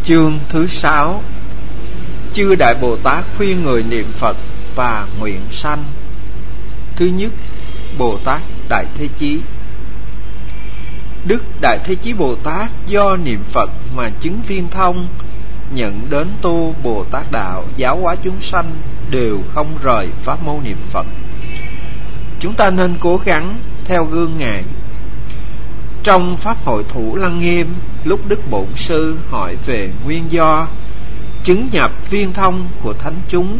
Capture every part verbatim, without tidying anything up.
Chương thứ sáu. Chư Đại Bồ Tát khuyên người niệm Phật và nguyện sanh. Thứ nhất, Bồ Tát Đại Thế Chí. Đức Đại Thế Chí Bồ Tát do niệm Phật mà chứng viên thông, nhận đến tu Bồ Tát đạo, giáo hóa chúng sanh đều không rời pháp môn niệm Phật. Chúng ta nên cố gắng theo gương Ngài. Trong pháp hội Thủ Lăng Nghiêm, lúc Đức Bổn Sư hỏi về nguyên do chứng nhập viên thông của thánh chúng,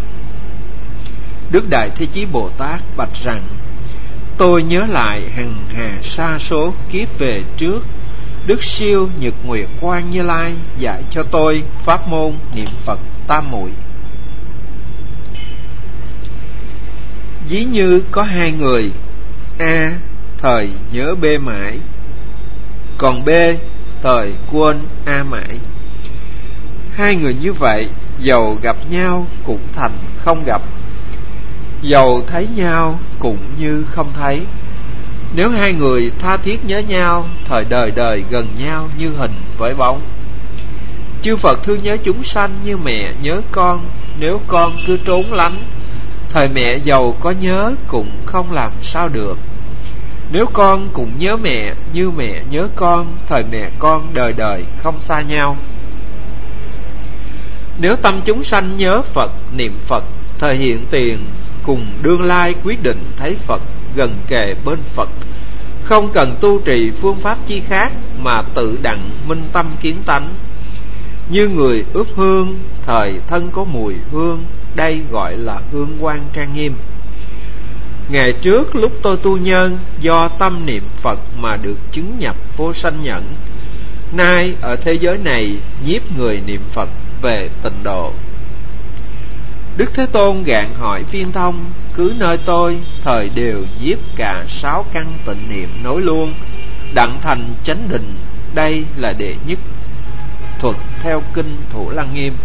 Đức Đại Thế Chí Bồ Tát bạch rằng: tôi nhớ lại hằng hà sa số kiếp về trước, Đức Siêu Nhật Nguyệt Quang Như Lai dạy cho tôi pháp môn niệm Phật tam muội. Ví như có hai người, A thời nhớ B mãi, còn B thời quên A mãi. Hai người như vậy, dầu gặp nhau cũng thành không gặp, dầu thấy nhau cũng như không thấy. Nếu hai người tha thiết nhớ nhau, thời đời đời gần nhau như hình với bóng. Chư Phật thương nhớ chúng sanh như mẹ nhớ con, nếu con cứ trốn lánh, thời mẹ dầu có nhớ cũng không làm sao được. Nếu con cũng nhớ mẹ như mẹ nhớ con, thời mẹ con đời đời không xa nhau. Nếu tâm chúng sanh nhớ Phật, niệm Phật, thời hiện tiền cùng đương lai quyết định thấy Phật gần kề bên Phật, không cần tu trì phương pháp chi khác mà tự đặng minh tâm kiến tánh. Như người ướp hương, thời thân có mùi hương, đây gọi là hương quang trang nghiêm. Ngày trước lúc tôi tu nhân, do tâm niệm Phật mà được chứng nhập vô sanh nhẫn. Nay ở thế giới này nhiếp người niệm Phật về tịnh độ. Đức Thế Tôn gạn hỏi viên thông: cứ nơi tôi thời đều nhiếp cả sáu căn tịnh niệm nối luôn, đặng thành chánh định, đây là đệ nhất. Thuật theo kinh Thủ Lăng Nghiêm.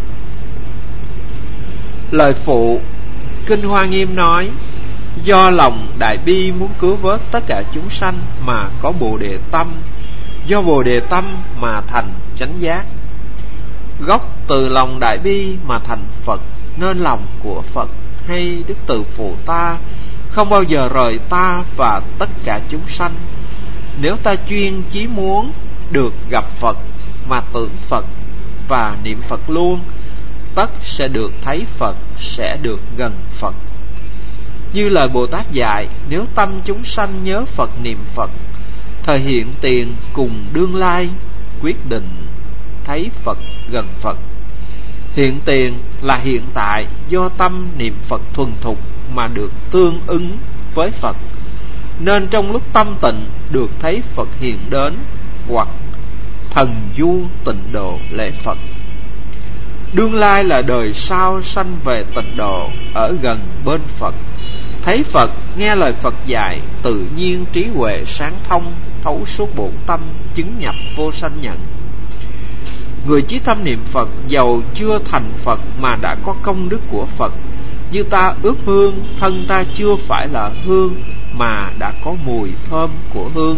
Lời phụ kinh Hoa Nghiêm nói: do lòng đại bi muốn cứu vớt tất cả chúng sanh mà có bồ đề tâm, do bồ đề tâm mà thành chánh giác. Gốc từ lòng đại bi mà thành Phật, nên lòng của Phật hay Đức Từ Phụ ta không bao giờ rời ta và tất cả chúng sanh. Nếu ta chuyên chí muốn được gặp Phật mà tưởng Phật và niệm Phật luôn, tất sẽ được thấy Phật, sẽ được gần Phật. Như lời Bồ Tát dạy, nếu tâm chúng sanh nhớ Phật niệm Phật, thời hiện tiền cùng đương lai quyết định thấy Phật gần Phật. Hiện tiền là hiện tại, do tâm niệm Phật thuần thục mà được tương ứng với Phật, nên trong lúc tâm tịnh được thấy Phật hiện đến, hoặc thần du tịnh độ lễ Phật. Đương lai là đời sau sanh về tịnh độ, ở gần bên Phật, thấy Phật, nghe lời Phật dạy, tự nhiên trí huệ sáng thông, thấu suốt bổn tâm, chứng nhập vô sanh nhẫn. Người chí tâm niệm Phật, dầu chưa thành Phật mà đã có công đức của Phật. Như ta ướp hương, thân ta chưa phải là hương mà đã có mùi thơm của hương.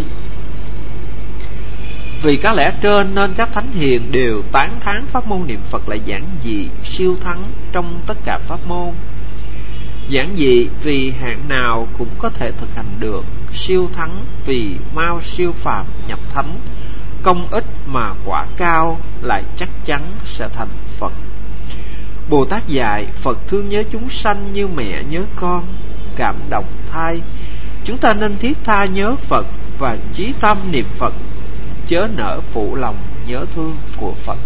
Vì các lẽ trên nên các thánh hiền đều tán thán pháp môn niệm Phật là giản dị, siêu thắng trong tất cả pháp môn. Giản dị vì hạng nào cũng có thể thực hành được, siêu thắng vì mau siêu phàm nhập thánh, công ích mà quả cao, lại chắc chắn sẽ thành Phật. Bồ Tát dạy Phật thương nhớ chúng sanh như mẹ nhớ con, cảm động thai. Chúng ta nên thiết tha nhớ Phật và chí tâm niệm Phật, chớ nỡ phụ lòng nhớ thương của Phật.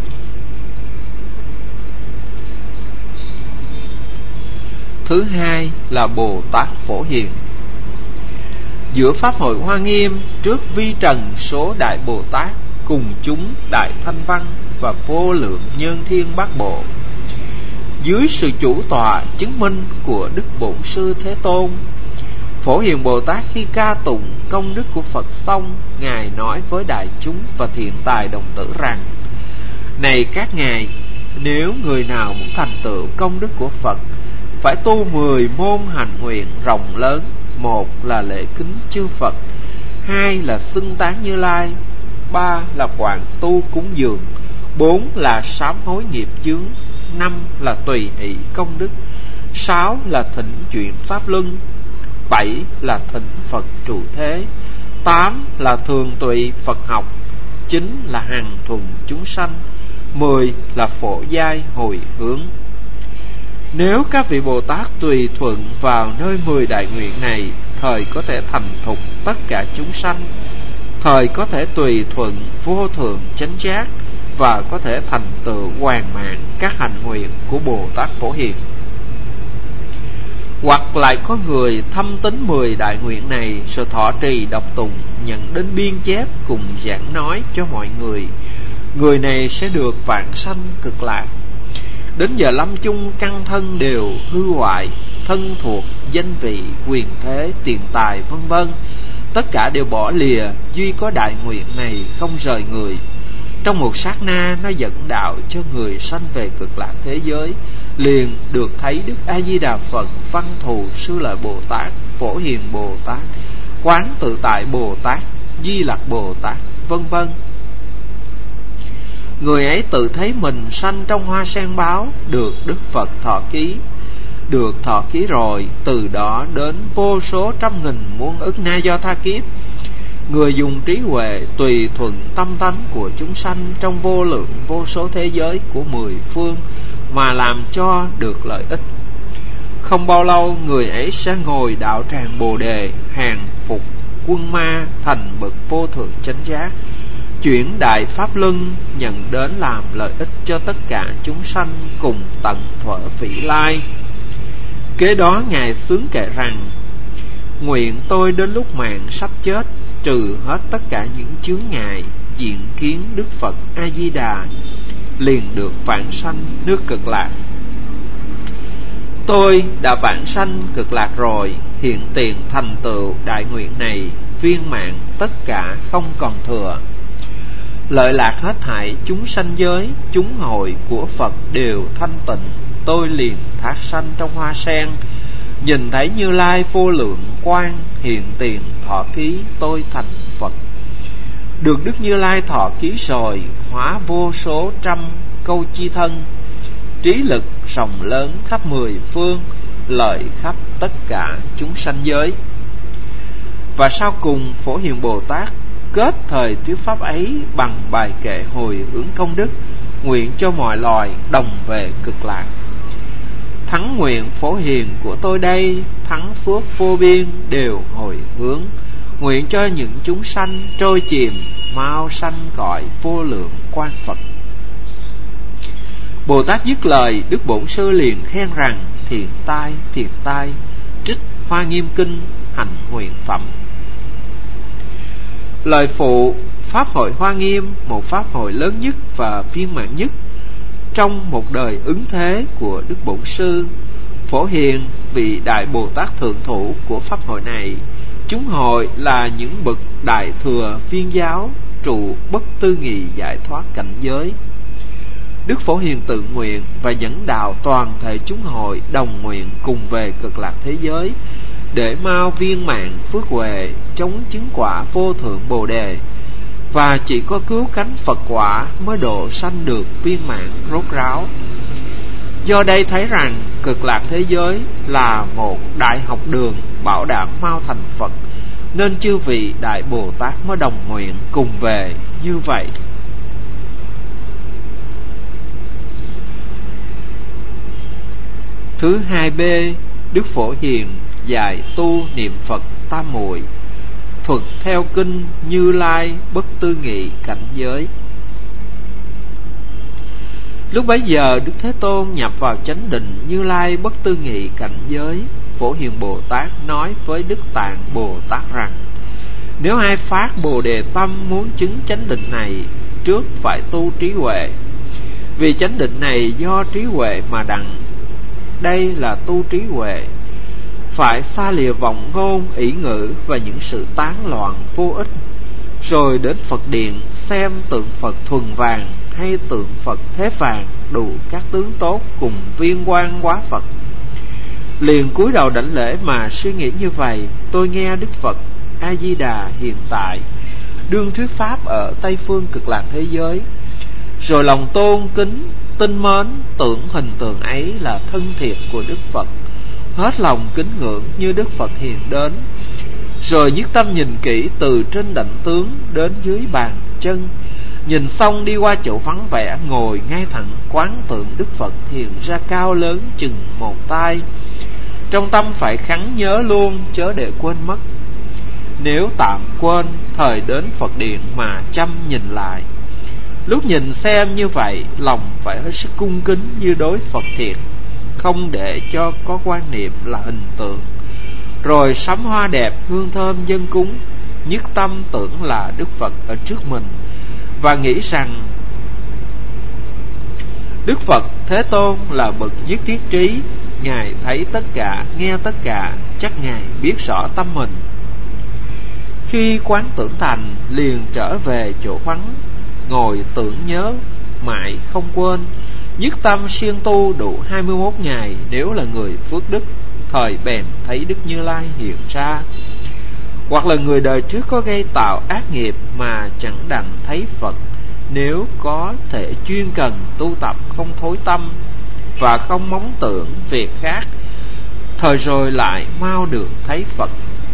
Thứ hai là Bồ Tát Phổ Hiền. Giữa pháp hội Hoa Nghiêm, trước vi trần số đại Bồ Tát cùng chúng đại thanh văn và vô lượng nhân thiên bát bộ, dưới sự chủ tọa chứng minh của Đức Bổn Sư Thế Tôn, Phổ Hiền Bồ Tát khi ca tụng công đức của Phật xong, Ngài nói với đại chúng và thiện tài đồng tử rằng: này các ngài, nếu người nào muốn thành tựu công đức của Phật, phải tu mười môn hành nguyện rộng lớn. Một là lễ kính chư Phật, hai là xưng tán Như Lai, ba là quảng tu cúng dường, Bốn là sám hối nghiệp chướng. Năm là tùy hỷ công đức. Sáu là thỉnh chuyển pháp luân. Bảy là thỉnh Phật trụ thế. Tám là thường tùy Phật học. Chín là hằng thuần chúng sanh. Mười là phổ giai hồi hướng. Nếu các vị Bồ Tát tùy thuận vào nơi mười đại nguyện này, thời có thể thành thục tất cả chúng sanh, thời có thể tùy thuận vô thượng chánh giác, và có thể thành tựu hoàn mãn các hành nguyện của Bồ Tát Phổ Hiền. Hoặc lại có người thâm tín mười đại nguyện này, sự thọ trì đọc tụng, nhận đến biên chép cùng giảng nói cho mọi người, người này sẽ được vãng sanh cực lạc. Đến giờ lâm chung căn thân đều hư hoại, thân thuộc, danh vị, quyền thế, tiền tài vân vân, tất cả đều bỏ lìa, duy có đại nguyện này không rời người. Trong một sát na, nó dẫn đạo cho người sanh về cực lạc thế giới, liền được thấy Đức A Di Đà Phật, Văn Thù Sư Lợi Bồ Tát, Phổ Hiền Bồ Tát, Quán Tự Tại Bồ Tát, Di Lặc Bồ Tát, vân vân. Người ấy tự thấy mình sanh trong hoa sen báo, được Đức Phật thọ ký. Được thọ ký rồi, từ đó đến vô số trăm nghìn muôn ức na do tha kiếp, người dùng trí huệ tùy thuận tâm tánh của chúng sanh trong vô lượng vô số thế giới của mười phương mà làm cho được lợi ích. Không bao lâu, người ấy sẽ ngồi đạo tràng Bồ Đề, hàng phục quân ma, thành bậc vô thượng chánh giác, chuyển đại pháp luân, nhận đến làm lợi ích cho tất cả chúng sanh cùng tận thuở phỉ lai. Kế đó Ngài xướng kệ rằng: nguyện tôi đến lúc mạng sắp chết, trừ hết tất cả những chướng ngại, diện kiến Đức Phật A Di Đà, liền được vãng sanh nước cực lạc. Tôi đã vãng sanh cực lạc rồi, hiện tiền thành tựu đại nguyện này, viên mãn tất cả không còn thừa. Lợi lạc hết thảy chúng sanh giới, chúng hội của Phật đều thanh tịnh. Tôi liền thác sanh trong hoa sen, nhìn thấy Như Lai vô lượng quang, hiện tiền thọ ký tôi thành Phật. Được Đức Như Lai thọ ký rồi, hóa vô số trăm câu chi thân, trí lực rộng lớn khắp mười phương, lợi khắp tất cả chúng sanh giới. Và sau cùng Phổ Hiền Bồ Tát kết thời thuyết pháp ấy bằng bài kệ hồi hướng công đức, nguyện cho mọi loài đồng về cực lạc. Thắng nguyện Phổ Hiền của tôi đây, thắng phước vô biên đều hồi hướng, nguyện cho những chúng sanh trôi chìm mau sanh cõi vô lượng quan Phật. Bồ Tát dứt lời, Đức Bổn Sư liền khen rằng: thiện tai, thiện tai, trích Hoa Nghiêm Kinh hành nguyện phẩm. Lời phụ: Pháp hội Hoa Nghiêm, một pháp hội lớn nhất và viên mãn nhất trong một đời ứng thế của Đức Bổn Sư. Phổ Hiền, vị Đại Bồ Tát Thượng Thủ của pháp hội này, chúng hội là những bậc đại thừa viên giáo, trụ bất tư nghị giải thoát cảnh giới. Đức Phổ Hiền tự nguyện và dẫn đạo toàn thể chúng hội đồng nguyện cùng về cực lạc thế giới, để mau viên mãn phước huệ, chống chứng quả vô thượng Bồ Đề. Và chỉ có cứu cánh Phật quả mới độ sanh được viên mãn rốt ráo. Do đây thấy rằng cực lạc thế giới là một đại học đường bảo đảm mau thành Phật, nên chư vị Đại Bồ Tát mới đồng nguyện cùng về như vậy. Thứ hai B, Đức Phổ Hiền dạy tu niệm Phật tam muội, thuật theo kinh Như Lai bất tư nghị cảnh giới. Lúc bấy giờ Đức Thế Tôn nhập vào chánh định Như Lai bất tư nghị cảnh giới. Phổ Hiền Bồ Tát nói với Đức Tạng Bồ Tát rằng: nếu ai phát Bồ Đề tâm muốn chứng chánh định này, trước phải tu trí huệ, vì chánh định này do trí huệ mà đặng. Đây là tu trí huệ, phải xa lìa vọng ngôn ỷ ngữ và những sự tán loạn vô ích, rồi đến Phật điện xem tượng Phật thuần vàng hay tượng Phật thế vàng, đủ các tướng tốt cùng viên quang hóa Phật, liền cúi đầu đảnh lễ mà suy nghĩ như vậy: tôi nghe Đức Phật A Di Đà hiện tại đương thuyết pháp ở Tây phương cực lạc thế giới, rồi lòng tôn kính, tin mến, tưởng hình tượng ấy là thân thiệt của Đức Phật, hết lòng kính ngưỡng như Đức Phật hiện đến, rồi nhất tâm nhìn kỹ từ trên đảnh tướng đến dưới bàn chân. Nhìn xong đi qua chỗ vắng vẻ, ngồi ngay thẳng quán tượng Đức Phật hiện ra cao lớn chừng một tay. Trong tâm phải khắn nhớ luôn, chớ để quên mất. Nếu tạm quên, thời đến Phật điện mà chăm nhìn lại. Lúc nhìn xem như vậy, lòng phải hết sức cung kính như đối Phật thiệt, không để cho có quan niệm là hình tượng. Rồi sắm hoa đẹp, hương thơm dâng cúng, nhất tâm tưởng là Đức Phật ở trước mình, và nghĩ rằng Đức Phật Thế Tôn là bậc nhất thiết trí. Ngài thấy tất cả, nghe tất cả, chắc Ngài biết rõ tâm mình. Khi quán tưởng thành, liền trở về chỗ vắng, ngồi tưởng nhớ mãi không quên. Nhất tâm siêng tu đủ hai mươi mốt ngày. Nếu là người phước đức, thời bèn thấy Đức Như Lai hiện ra. Hoặc là người đời trước có gây tạo ác nghiệp mà chẳng đặng thấy Phật, nếu có thể chuyên cần tu tập không thối tâm và không mong tưởng việc khác, thời rồi lại mau được thấy Phật.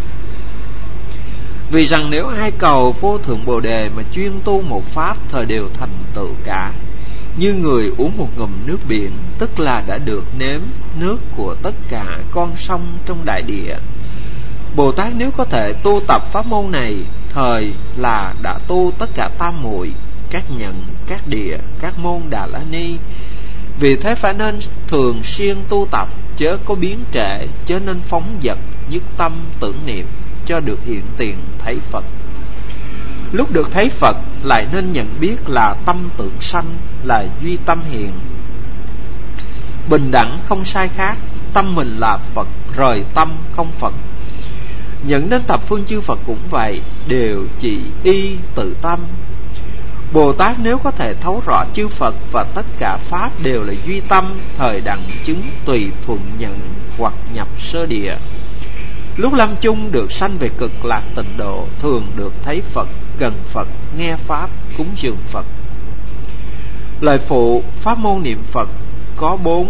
Vì rằng nếu ai cầu vô thượng Bồ Đề mà chuyên tu một pháp, thời đều thành tựu cả. Như người uống một ngụm nước biển, tức là đã được nếm nước của tất cả con sông trong đại địa. Bồ Tát nếu có thể tu tập pháp môn này, thời là đã tu tất cả tam muội, các nhận, các địa, các môn Đà La Ni. Vì thế phải nên thường xuyên tu tập, chớ có biến trệ, chớ nên phóng dật, nhất tâm tưởng niệm, cho được hiện tiền thấy Phật. Lúc được thấy Phật, lại nên nhận biết là tâm tưởng sanh, là duy tâm hiện, bình đẳng không sai khác. Tâm mình là Phật, rời tâm không Phật. Những đến thập phương chư Phật cũng vậy, đều chỉ y tự tâm. Bồ Tát nếu có thể thấu rõ chư Phật và tất cả pháp đều là duy tâm, thời đặng chứng tùy thuận nhận hoặc nhập sơ địa. Lúc lâm chung được sanh về cực lạc tịnh độ, thường được thấy Phật, gần Phật, nghe pháp, cúng dường Phật. Lời phụ pháp môn niệm Phật có bốn.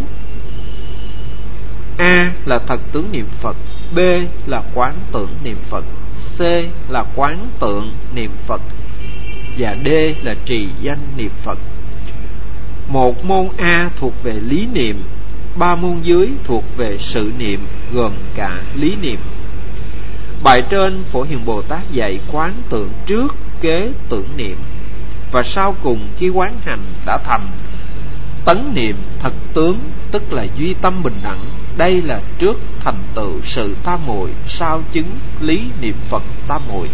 A là thật tướng niệm Phật, B là quán tưởng niệm Phật, C là quán tượng niệm Phật, và D là trì danh niệm Phật. Một môn A thuộc về lý niệm, ba môn dưới thuộc về sự niệm, gồm cả lý niệm. Bài trên Phổ Hiền Bồ Tát dạy quán tưởng trước, kế tưởng niệm, và sau cùng khi quán hành đã thành tấn niệm thật tướng, tức là duy tâm bình đẳng. Đây là trước thành tựu sự tam muội, sau chứng lý niệm Phật tam muội.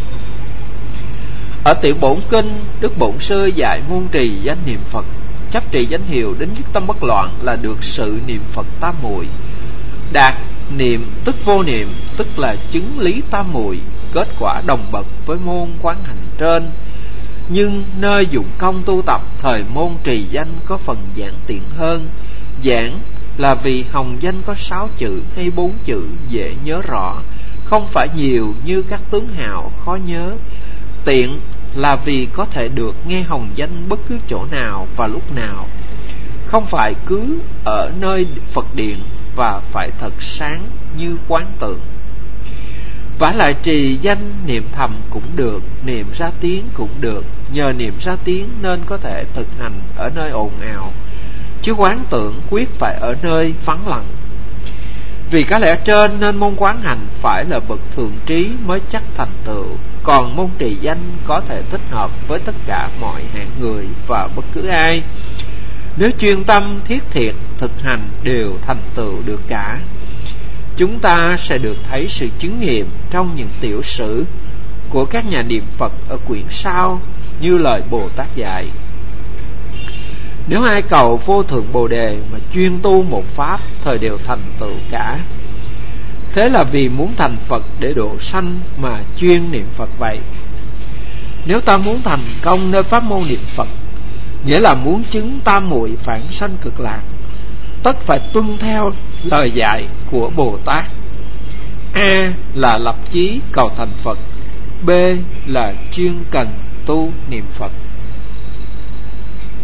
Ở tiểu bổn kinh, Đức Bổn Sư dạy môn trì danh niệm Phật, chấp trì danh hiệu đến nhất tâm bất loạn là được sự niệm Phật tam muội. Đạt niệm tức vô niệm, tức là chứng lý tam muội, kết quả đồng bậc với môn quán hành trên. Nhưng nơi dụng công tu tập, thời môn trì danh có phần giản tiện hơn. Giản là vì hồng danh có sáu chữ hay bốn chữ dễ nhớ rõ, không phải nhiều như các tướng hào khó nhớ. Tiện là vì có thể được nghe hồng danh bất cứ chỗ nào và lúc nào, không phải cứ ở nơi Phật điện, và phải thật sáng như quán tượng. Vả lại trì danh niệm thầm cũng được, niệm ra tiếng cũng được. Nhờ niệm ra tiếng nên có thể thực hành ở nơi ồn ào, chứ quán tưởng quyết phải ở nơi vắng lặng. Vì cái lẽ trên nên môn quán hành phải là bậc thượng trí mới chắc thành tựu. Còn môn trì danh có thể thích hợp với tất cả mọi hạng người và bất cứ ai. Nếu chuyên tâm thiết thiệt thực hành đều thành tựu được cả. Chúng ta sẽ được thấy sự chứng nghiệm trong những tiểu sử của các nhà niệm Phật ở quyển sau, như lời Bồ Tát dạy. Nếu ai cầu vô thượng Bồ Đề mà chuyên tu một pháp, thời đều thành tựu cả. Thế là vì muốn thành Phật để độ sanh mà chuyên niệm Phật vậy. Nếu ta muốn thành công nơi pháp môn niệm Phật, nghĩa là muốn chứng tam muội phản sanh cực lạc, tất phải tuân theo lời dạy của Bồ Tát. A là lập chí cầu thành Phật, B là chuyên cần tu niệm Phật.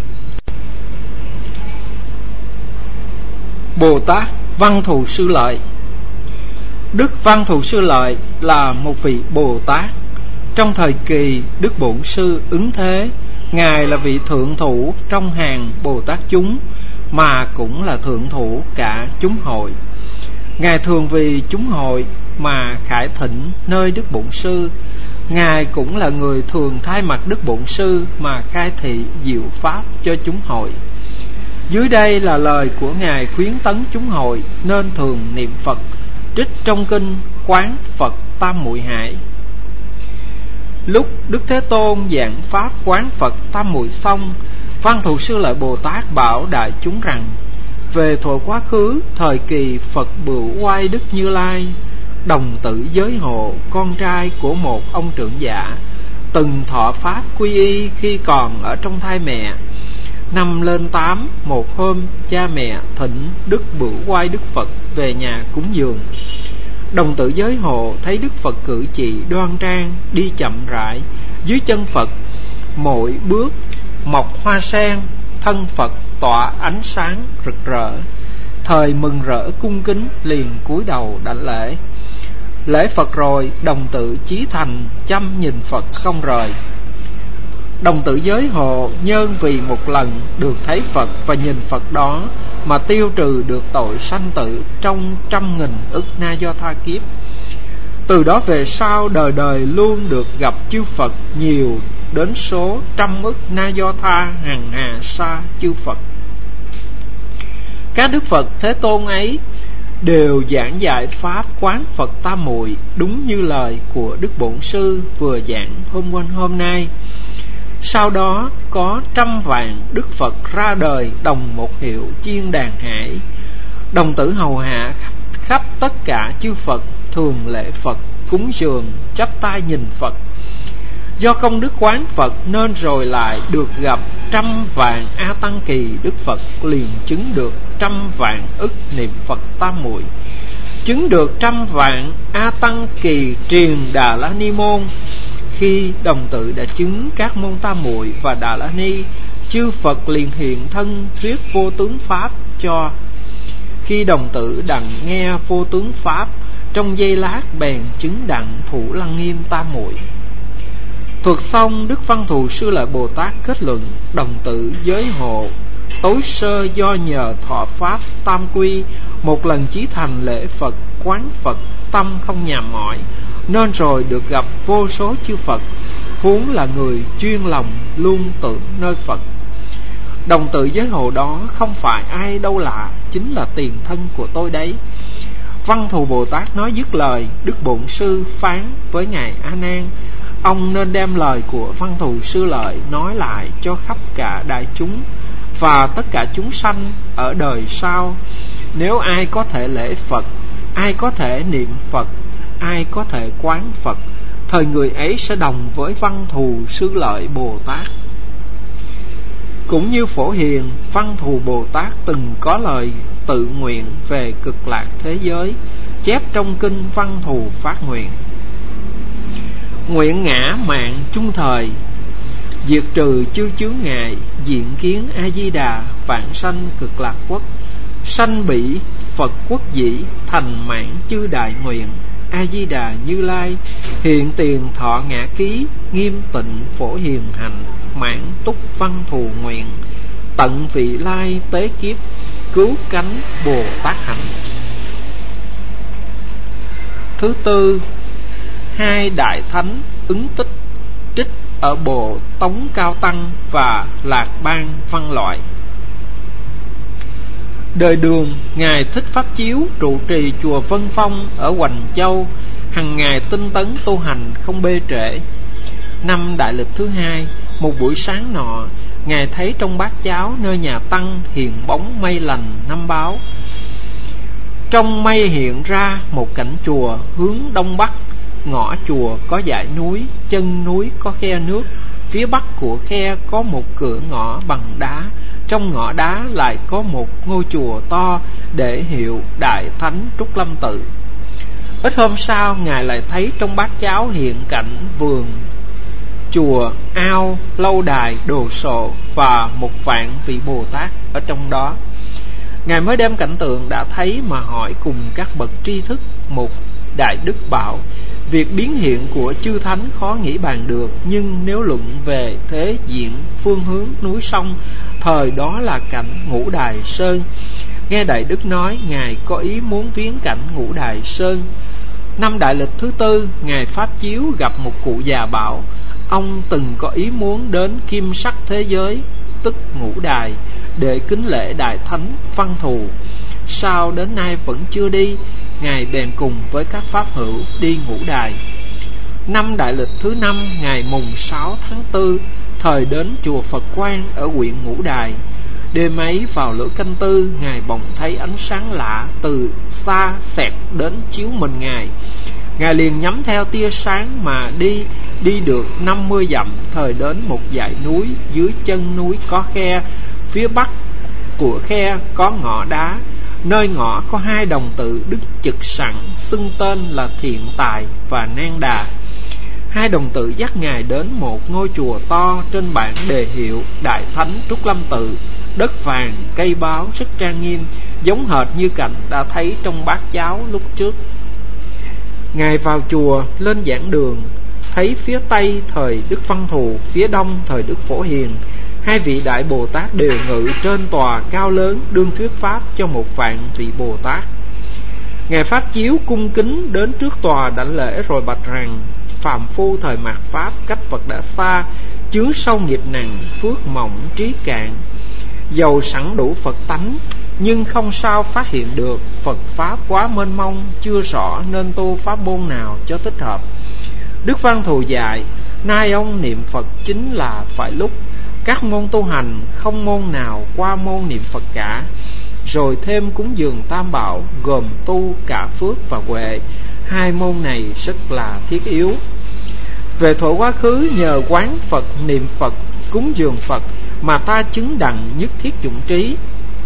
Bồ Tát Văn Thù Sư Lợi. Đức Văn Thù Sư Lợi là một vị Bồ Tát. Trong thời kỳ Đức Bổn Sư Ứng Thế, Ngài là vị thượng thủ trong hàng Bồ Tát chúng, mà cũng là thượng thủ cả chúng hội. Ngài thường vì chúng hội mà khải thỉnh nơi Đức Bổn Sư. Ngài cũng là người thường thay mặt Đức Bổn Sư mà khai thị diệu pháp cho chúng hội. Dưới đây là lời của Ngài khuyến tấn chúng hội nên thường niệm Phật, trích trong kinh Quán Phật Tam Muội Hải. Lúc Đức Thế Tôn giảng pháp Quán Phật Tam Muội xong, Văn Thù Sư Lợi Bồ Tát bảo đại chúng rằng: về thuở quá khứ, thời kỳ Phật Bửu Oai Đức Như Lai, đồng tử Giới Hộ, con trai của một ông trưởng giả, từng thọ pháp quy y khi còn ở trong thai mẹ. Năm lên tám, một hôm cha mẹ thỉnh Đức Bửu Oai Đức Phật về nhà cúng dường. Đồng tử Giới Hộ thấy Đức Phật cử chỉ đoan trang, đi chậm rãi, dưới chân Phật mỗi bước mọc hoa sen, thân Phật tỏa ánh sáng rực rỡ. Thời mừng rỡ cung kính, liền cúi đầu đảnh lễ. Lễ Phật rồi, đồng tử chí thành chăm nhìn Phật không rời. Đồng tử Giới Hộ nhân vì một lần được thấy Phật và nhìn Phật đó mà tiêu trừ được tội sanh tử trong trăm nghìn ức na do tha kiếp. Từ đó về sau đời đời luôn được gặp chư Phật nhiều đến số trăm ức na do tha hàng hà sa chư Phật. Các Đức Phật Thế Tôn ấy đều giảng dạy pháp Quán Phật Tam Muội đúng như lời của Đức Bổn Sư vừa giảng hôm qua hôm nay. Sau đó có trăm vạn Đức Phật ra đời đồng một hiệu chiên đàn hải. Đồng tử hầu hạ khắp, khắp tất cả chư Phật, thường lễ Phật, cúng dường, chắp tay nhìn Phật. Do công đức quán Phật nên rồi lại được gặp trăm vạn A Tăng Kỳ Đức Phật, liền chứng được trăm vạn ức niệm Phật Tam Muội, chứng được trăm vạn A Tăng Kỳ Triền Đà La Ni Môn. Khi đồng tử đã chứng các môn Tam Muội và Đà La Ni, chư Phật liền hiện thân thuyết vô tướng pháp cho. Khi đồng tử đặng nghe vô tướng pháp, trong giây lát bèn chứng đặng Thủ Lăng Nghiêm Tam Muội. Thuật xong, Đức Văn Thù Sư Lợi Bồ Tát kết luận: đồng tử Giới Hộ tối sơ do nhờ thọ pháp tam quy, một lần chí thành lễ Phật, quán Phật, tâm không nhàm mỏi, nên rồi được gặp vô số chư Phật, huống là người chuyên lòng luôn tưởng nơi Phật. Đồng tử Giới Hộ đó không phải ai đâu lạ, chính là tiền thân của tôi đấy. Văn Thù Bồ Tát nói dứt lời, Đức Bổn Sư phán với Ngài A Nan: ông nên đem lời của Văn Thù Sư Lợi nói lại cho khắp cả đại chúng và tất cả chúng sanh ở đời sau. Nếu ai có thể lễ Phật, ai có thể niệm Phật, ai có thể quán Phật, thời người ấy sẽ đồng với Văn Thù Sư Lợi Bồ Tát. Cũng như Phổ Hiền, Văn Thù Bồ Tát từng có lời tự nguyện về cực lạc thế giới, chép trong kinh Văn Thù Phát Nguyện: nguyện ngã mạng chung thời, diệt trừ chư chướng ngại, diện kiến A Di Đà, vạn sanh cực lạc quốc, sanh bỉ Phật quốc dĩ, thành mãn chư đại nguyện. A Di Đà Như Lai hiện tiền thọ ngã ký, nghiêm tịnh Phổ Hiền hành, mãn túc Văn Thù nguyện, tận vị lai tế kiếp, cứu cánh Bồ Tát hạnh. Thứ tư, hai đại thánh ứng tích trích ở bộ Tống Cao Tăng và Lạc Ban Văn Loại. Đời Đường, Ngài Thích Pháp Chiếu trụ trì chùa Vân Phong ở Hoành Châu, hằng ngày tinh tấn tu hành không bê trễ. Năm đại lịch thứ hai, một buổi sáng nọ, Ngài thấy trong bát cháo nơi nhà tăng hiện bóng mây lành năm báo. Trong mây hiện ra một cảnh chùa hướng đông bắc, ngõ chùa có dãy núi, chân núi có khe nước, phía bắc của khe có một cửa ngõ bằng đá, trong ngõ đá lại có một ngôi chùa to để hiệu Đại Thánh Trúc Lâm Tự. Ít hôm sau, Ngài lại thấy trong bát cháo hiện cảnh vườn, chùa, ao, lâu đài, đồ sộ và một vạn vị Bồ Tát ở trong đó. Ngài mới đem cảnh tượng đã thấy mà hỏi cùng các bậc tri thức. Một đại đức bảo: việc biến hiện của chư thánh khó nghĩ bàn được, nhưng nếu luận về thế diện phương hướng núi sông, thời đó là cảnh Ngũ Đài Sơn. Nghe đại đức nói, ngài có ý muốn viếng cảnh Ngũ Đài Sơn. Năm đại lịch thứ tư, ngài Pháp Chiếu gặp một cụ già bảo: ông từng có ý muốn đến kim sắc thế giới, tức Ngũ Đài, để kính lễ đại thánh Văn Thù. Sao đến nay vẫn chưa đi? Ngài bèn cùng với các pháp hữu đi Ngũ Đài. Năm đại lịch thứ năm, ngày mùng sáu tháng tư, thời đến chùa Phật Quang ở huyện Ngũ Đài. Đêm ấy vào lửa canh tư, ngài bỗng thấy ánh sáng lạ từ xa xẹt đến chiếu mình ngài. Ngài liền nhắm theo tia sáng mà đi, đi được năm mươi dặm, thời đến một dãy núi. Dưới chân núi có khe, phía bắc của khe có ngõ đá. Nơi ngõ có hai đồng tự đứng chực sẵn, xưng tên là Thiện Tài và Nan Đà. Hai đồng tự dắt ngài đến một ngôi chùa to, trên bảng đề hiệu Đại Thánh Trúc Lâm Tự. Đất vàng, cây báo rất trang nghiêm, giống hệt như cảnh đã thấy trong bát cháo lúc trước. Ngài vào chùa lên giảng đường, thấy phía tây thời Đức Văn Thù, phía đông thời Đức Phổ Hiền. Hai vị đại Bồ Tát đều ngự trên tòa cao lớn, đương thuyết pháp cho một vạn vị Bồ Tát. Ngài Pháp Chiếu cung kính đến trước tòa đảnh lễ rồi bạch rằng: phàm phu thời mạt Pháp, cách Phật đã xa, chướng sâu nghiệp nặng, phước mỏng trí cạn. Dầu sẵn đủ Phật tánh, nhưng không sao phát hiện được. Phật Pháp quá mênh mông, chưa rõ nên tu pháp môn nào cho thích hợp. Đức Văn Thù dạy: nay ông niệm Phật chính là phải lúc. Các môn tu hành không môn nào qua môn niệm Phật cả. Rồi thêm cúng dường tam bảo, gồm tu cả phước và huệ. Hai môn này rất là thiết yếu. Về thuở quá khứ, nhờ quán Phật, niệm Phật, cúng dường Phật mà ta chứng đặng nhất thiết dụng trí.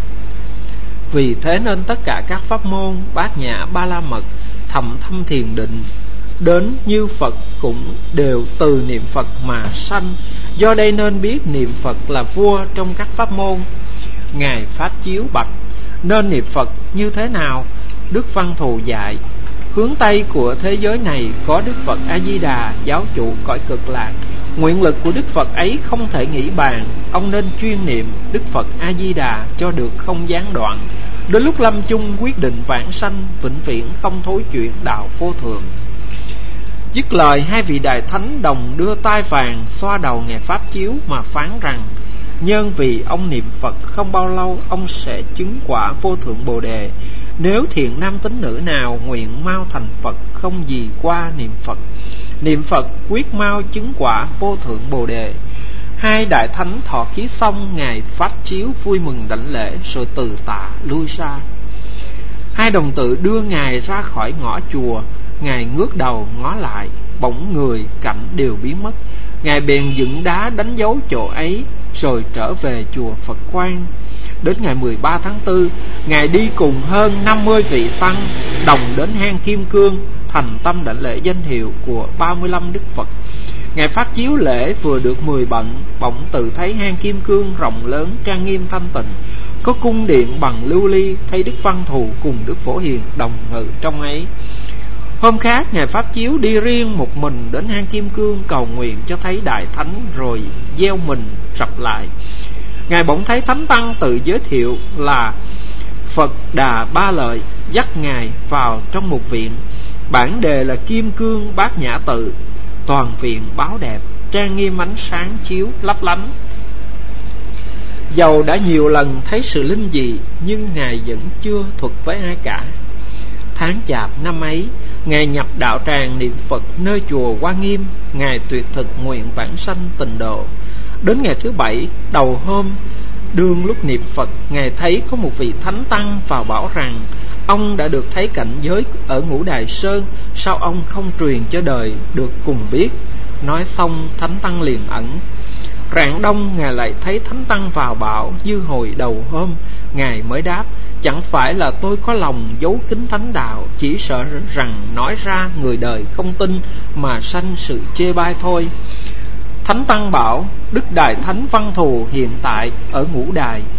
Vì thế nên tất cả các pháp môn Bát Nhã Ba La Mật, thầm thâm thiền định, đến như Phật cũng đều từ niệm Phật mà sanh. Do đây nên biết niệm Phật là vua trong các pháp môn. Ngài Pháp Chiếu bạch: nên niệm Phật như thế nào? Đức Văn Thù dạy: hướng Tây của thế giới này có Đức Phật A-di-đà, giáo chủ cõi Cực Lạc. Nguyện lực của Đức Phật ấy không thể nghĩ bàn. Ông nên chuyên niệm Đức Phật A-di-đà cho được không gián đoạn. Đến lúc lâm chung quyết định vãng sanh, vĩnh viễn không thối chuyển đạo vô thượng. Dứt lời, hai vị đại thánh đồng đưa tai vàng xoa đầu ngài Pháp Chiếu mà phán rằng: nhân vì ông niệm Phật không bao lâu, ông sẽ chứng quả vô thượng Bồ Đề. Nếu thiện nam tín nữ nào nguyện mau thành Phật, không gì qua niệm Phật. Niệm Phật quyết mau chứng quả vô thượng Bồ Đề. Hai đại thánh thọ ký xong, ngài Pháp Chiếu vui mừng đảnh lễ rồi từ tạ lui ra. Hai đồng tự đưa ngài ra khỏi ngõ chùa. Ngài ngước đầu ngó lại, bỗng người cảnh đều biến mất. Ngài bèn dựng đá đánh dấu chỗ ấy, rồi trở về chùa Phật Quang. Đến ngày mười ba tháng tư, ngài đi cùng hơn năm mươi vị tăng đồng đến hang Kim Cương, thành tâm đảnh lễ danh hiệu của ba mươi lăm Đức Phật. Ngài Pháp Chiếu lễ vừa được mười bận, bỗng tự thấy hang Kim Cương rộng lớn trang nghiêm thanh tịnh, có cung điện bằng lưu ly, thấy Đức Văn Thù cùng Đức Phổ Hiền đồng ngự trong ấy. Hôm khác, ngài Pháp Chiếu đi riêng một mình đến hang Kim Cương cầu nguyện cho thấy đại thánh, rồi gieo mình rập lại. Ngài bỗng thấy thánh tăng tự giới thiệu là Phật Đà Ba Lợi, dắt ngài vào trong một viện. Bản đề là Kim Cương Bát Nhã Tự, toàn viện báo đẹp, trang nghiêm ánh sáng chiếu lấp lánh. Dầu đã nhiều lần thấy sự linh dị, nhưng ngài vẫn chưa thuật với ai cả. Tháng Chạp năm ấy, ngài nhập đạo tràng niệm Phật nơi chùa Hoa Nghiêm. Ngài tuyệt thực nguyện vãng sanh tịnh độ. Đến ngày thứ bảy, đầu hôm, đương lúc niệm Phật, ngài thấy có một vị thánh tăng vào bảo rằng ông đã được thấy cảnh giới ở Ngũ Đài Sơn, sao ông không truyền cho đời được cùng biết. Nói xong, thánh tăng liền ẩn. Rạng đông, ngài lại thấy thánh tăng vào bảo như hồi đầu hôm. Ngài mới đáp: chẳng phải là tôi có lòng giấu kín thánh đạo, chỉ sợ rằng nói ra người đời không tin mà sanh sự chê bai thôi. Thánh tăng bảo: Đức Đại Thánh Văn Thù hiện tại ở Ngũ Đài.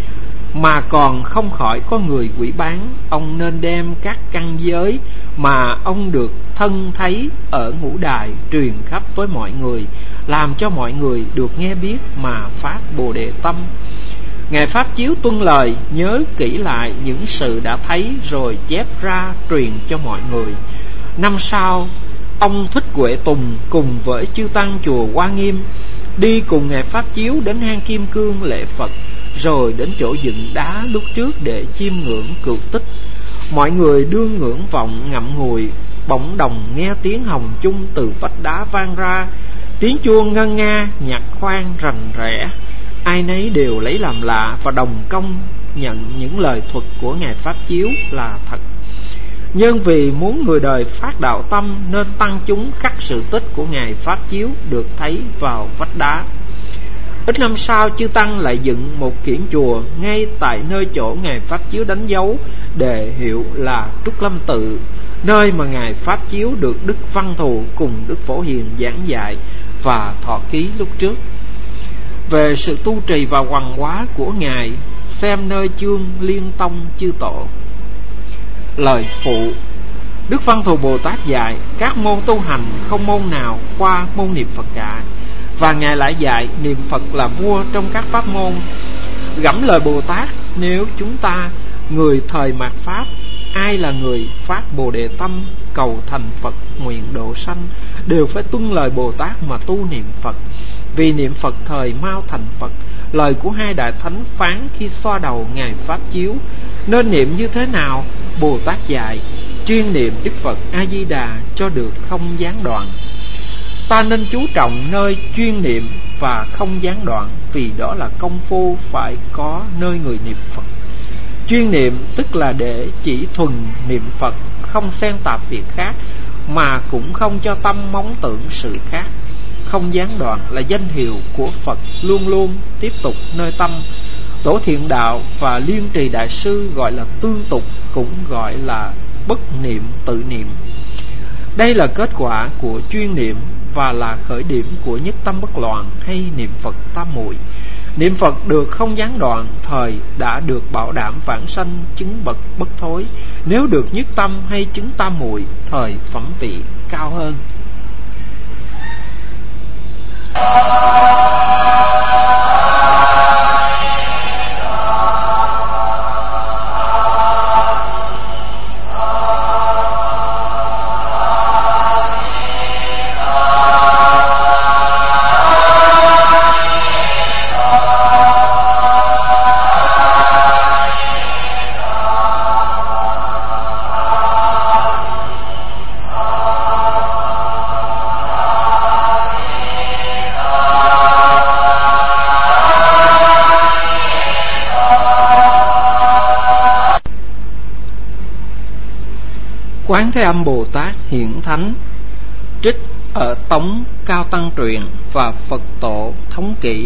mà còn không khỏi có người quỷ bán, ông nên đem các căn giới mà ông được thân thấy ở ngũ đài truyền khắp với mọi người, làm cho mọi người được nghe biết mà phát Bồ Đề tâm. Ngài Pháp Chiếu tuân lời, nhớ kỹ lại những sự đã thấy rồi chép ra truyền cho mọi người. Năm sau, ông Thích Huệ Tùng cùng với chư tăng chùa Hoa Nghiêm đi cùng Ngài Pháp Chiếu đến hang Kim Cương lễ Phật, rồi đến chỗ dựng đá lúc trước để chiêm ngưỡng cựu tích. Mọi người đương ngưỡng vọng ngậm ngùi, bỗng đồng nghe tiếng hồng chung từ vách đá vang ra, tiếng chuông ngân nga, nhạc khoan rành rẽ. Ai nấy đều lấy làm lạ và đồng công nhận những lời thuật của Ngài Pháp Chiếu là thật. Nhưng vì muốn người đời phát đạo tâm nên tăng chúng khắc sự tích của Ngài Pháp Chiếu được thấy vào vách đá. Ít năm sau, chư tăng lại dựng một kiển chùa ngay tại nơi chỗ Ngài Pháp Chiếu đánh dấu để hiệu là Trúc Lâm Tự, nơi mà Ngài Pháp Chiếu được Đức Văn Thù cùng Đức Phổ Hiền giảng dạy và thọ ký lúc trước. Về sự tu trì và hoằng hóa của Ngài, xem nơi chương Liên Tông chư tổ. Lời phụ: Đức Văn Thù Bồ Tát dạy các môn tu hành không môn nào qua môn niệm Phật cả, và Ngài lại dạy niệm Phật là vua trong các pháp môn. Gẫm lời Bồ Tát: nếu chúng ta người thời mạt Pháp, ai là người phát Bồ Đề tâm cầu thành Phật nguyện độ sanh, đều phải tuân lời Bồ Tát mà tu niệm Phật. Vì niệm Phật thời mau thành Phật, lời của hai đại thánh phán khi xoa đầu Ngài Pháp Chiếu. Nên niệm như thế nào? Bồ Tát dạy chuyên niệm Đức Phật A Di Đà cho được không gián đoạn. Ta nên chú trọng nơi chuyên niệm và không gián đoạn, vì đó là công phu phải có nơi người niệm Phật. Chuyên niệm tức là để chỉ thuần niệm Phật, không xen tạp việc khác, mà cũng không cho tâm móng tưởng sự khác. Không gián đoạn là danh hiệu của Phật luôn luôn tiếp tục nơi tâm. Tổ Thiện Đạo và Liên Trì Đại Sư gọi là tương tục, cũng gọi là bất niệm tự niệm. Đây là kết quả của chuyên niệm và là khởi điểm của nhất tâm bất loạn hay niệm Phật tam muội. Niệm Phật được không gián đoạn, thời đã được bảo đảm vãng sanh chứng bậc bất thối. Nếu được nhất tâm hay chứng tam muội, thời phẩm vị cao hơn. Quán Thế Âm Bồ Tát Hiển Thánh. Trích ở Tống Cao Tăng Truyện và Phật Tổ Thống Kỷ.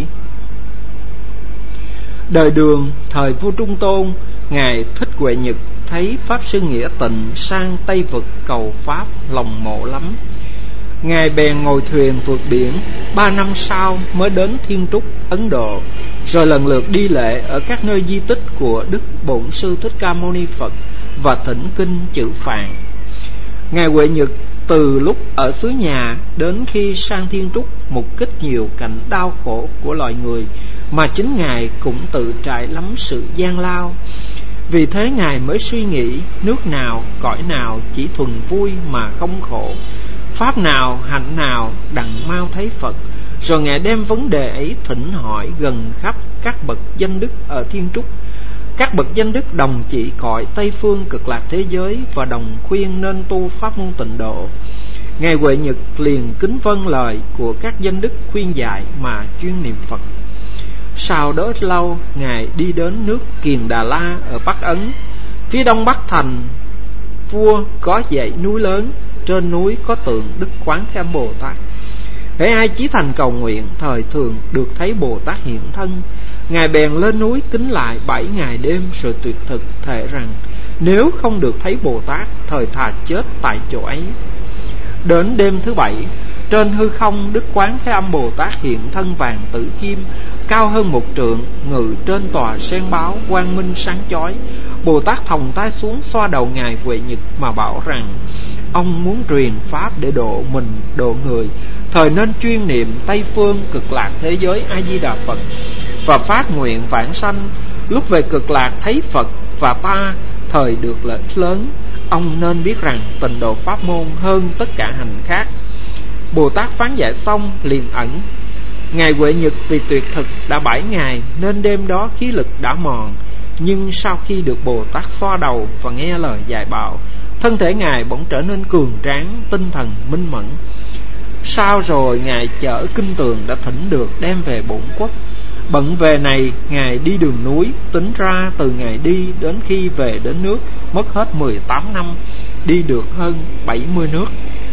Đời Đường, thời vua Trung Tôn, Ngài Thích Huệ Nhật thấy Pháp Sư Nghĩa Tịnh sang Tây Vực cầu Pháp, lòng mộ lắm. Ngài bèn ngồi thuyền vượt biển, ba năm sau mới đến Thiên Trúc, Ấn Độ, rồi lần lượt đi lễ ở các nơi di tích của Đức Bổn Sư Thích Ca Mâu Ni Phật và thỉnh kinh chữ Phạn. Ngài Huệ Nhật từ lúc ở xứ nhà đến khi sang Thiên Trúc mục kích nhiều cảnh đau khổ của loài người, mà chính Ngài cũng tự trải lắm sự gian lao. Vì thế Ngài mới suy nghĩ nước nào, cõi nào chỉ thuần vui mà không khổ, pháp nào, hạnh nào đặng mau thấy Phật. Rồi Ngài đem vấn đề ấy thỉnh hỏi gần khắp các bậc danh đức ở Thiên Trúc. Các bậc danh đức đồng chỉ cõi Tây Phương Cực Lạc thế giới và đồng khuyên nên tu pháp môn Tịnh Độ. Ngài Huệ Nhật liền kính vâng lời của các danh đức khuyên dạy mà chuyên niệm Phật. Sau đó ít lâu, Ngài đi đến nước Kiền Đà La ở Bắc Ấn. Phía đông bắc thành vua có dãy núi lớn, trên núi có tượng Đức Quán Thế Âm Bồ Tát. Hễ ai chí thành cầu nguyện, thời thường được thấy Bồ Tát hiện thân. Ngài bèn lên núi kính lại bảy ngày đêm, rồi tuyệt thực thệ rằng nếu không được thấy Bồ Tát, thời thà chết tại chỗ ấy. Đến đêm thứ bảy, Trên hư không, Đức Quán Thế Âm Bồ Tát hiện thân vàng tử kim, cao hơn một trượng, ngự trên tòa sen báo, quang minh sáng chói. Bồ Tát thòng tay xuống xoa đầu ngài Huệ Nhật mà bảo rằng: ông muốn truyền pháp để độ mình độ người, thời nên chuyên niệm Tây Phương Cực Lạc thế giới A Di Đà Phật và phát nguyện vãng sanh. Lúc về Cực Lạc thấy Phật và ta, thời được lợi ích lớn. Ông nên biết rằng tịnh độ pháp môn hơn tất cả hành khác. Bồ Tát phán dạy xong liền ẩn. Ngài Huệ Nhật vì tuyệt thực đã bảy ngày nên đêm đó khí lực đã mòn, nhưng sau khi được Bồ Tát xoa đầu và nghe lời dạy bảo, thân thể ngài bỗng trở nên cường tráng, tinh thần minh mẫn. Sau rồi ngài chở kinh tường đã thỉnh được đem về bổn quốc. Bận về này, ngài đi đường núi, tính ra từ ngày đi đến khi về đến nước mất hết mười tám năm, đi được hơn bảy mươi nước.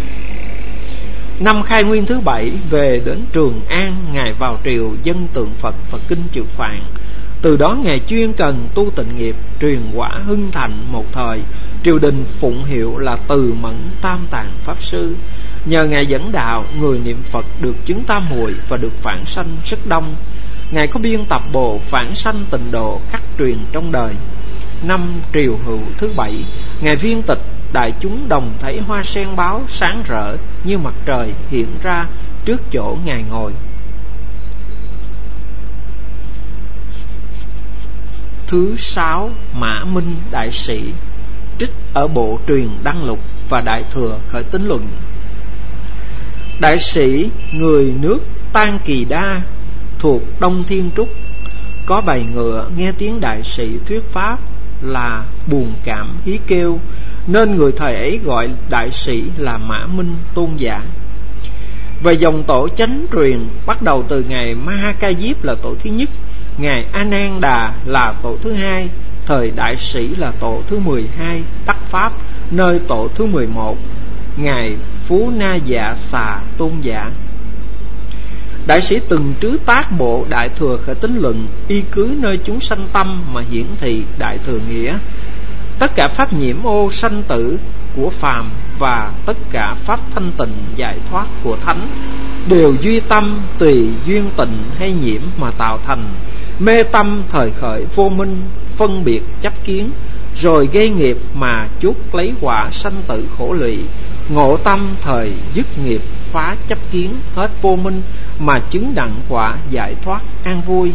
Năm khai nguyên thứ bảy, về đến Trường An, ngài vào triều dân tượng Phật và kinh chữ Phạn. Từ đó ngài chuyên cần tu tịnh nghiệp, truyền quả hưng thành một thời. Triều đình phụng hiệu là Từ Mẫn Tam Tạng Pháp Sư. Nhờ ngài dẫn đạo, người niệm Phật được chứng tam muội và được vãng sanh rất đông. Ngài có biên tập bộ vãng sanh tịnh độ khắc truyền trong đời. Năm Triều Hữu thứ bảy, ngài viên tịch, đại chúng đồng thấy hoa sen báo sáng rỡ như mặt trời hiện ra trước chỗ ngài ngồi. Thứ sáu, Mã Minh Đại Sĩ, trích ở bộ Truyền Đăng Lục và Đại Thừa Khởi Tín Luận. Đại sĩ người nước Tan Kỳ Đa thuộc Đông Thiên Trúc, có bầy ngựa nghe tiếng đại sĩ thuyết pháp là buồn cảm hí kêu, nên người thời ấy gọi đại sĩ là Mã Minh Tôn giả. Về dòng tổ chánh truyền, bắt đầu từ ngài Ma Ha Ca Diếp là tổ thứ nhất, ngài A Nan Đà là tổ thứ hai, thời đại sĩ là tổ thứ mười hai, đắc pháp nơi tổ thứ mười một, ngài Phú Na Dạ Xà Tôn giả. Đại sĩ từng trứ tác bộ Đại Thừa Khởi Tín Luận, y cứ nơi chúng sanh tâm mà hiển thị đại thừa nghĩa. Tất cả pháp nhiễm ô sanh tử của phàm và tất cả pháp thanh tịnh giải thoát của thánh đều duy tâm tùy duyên tịnh hay nhiễm mà tạo thành. Mê tâm thời khởi vô minh, phân biệt chấp kiến, rồi gây nghiệp mà chuốc lấy quả sanh tử khổ lụy. Ngộ tâm thời dứt nghiệp, phá chấp kiến, hết vô minh mà chứng đặng quả giải thoát an vui.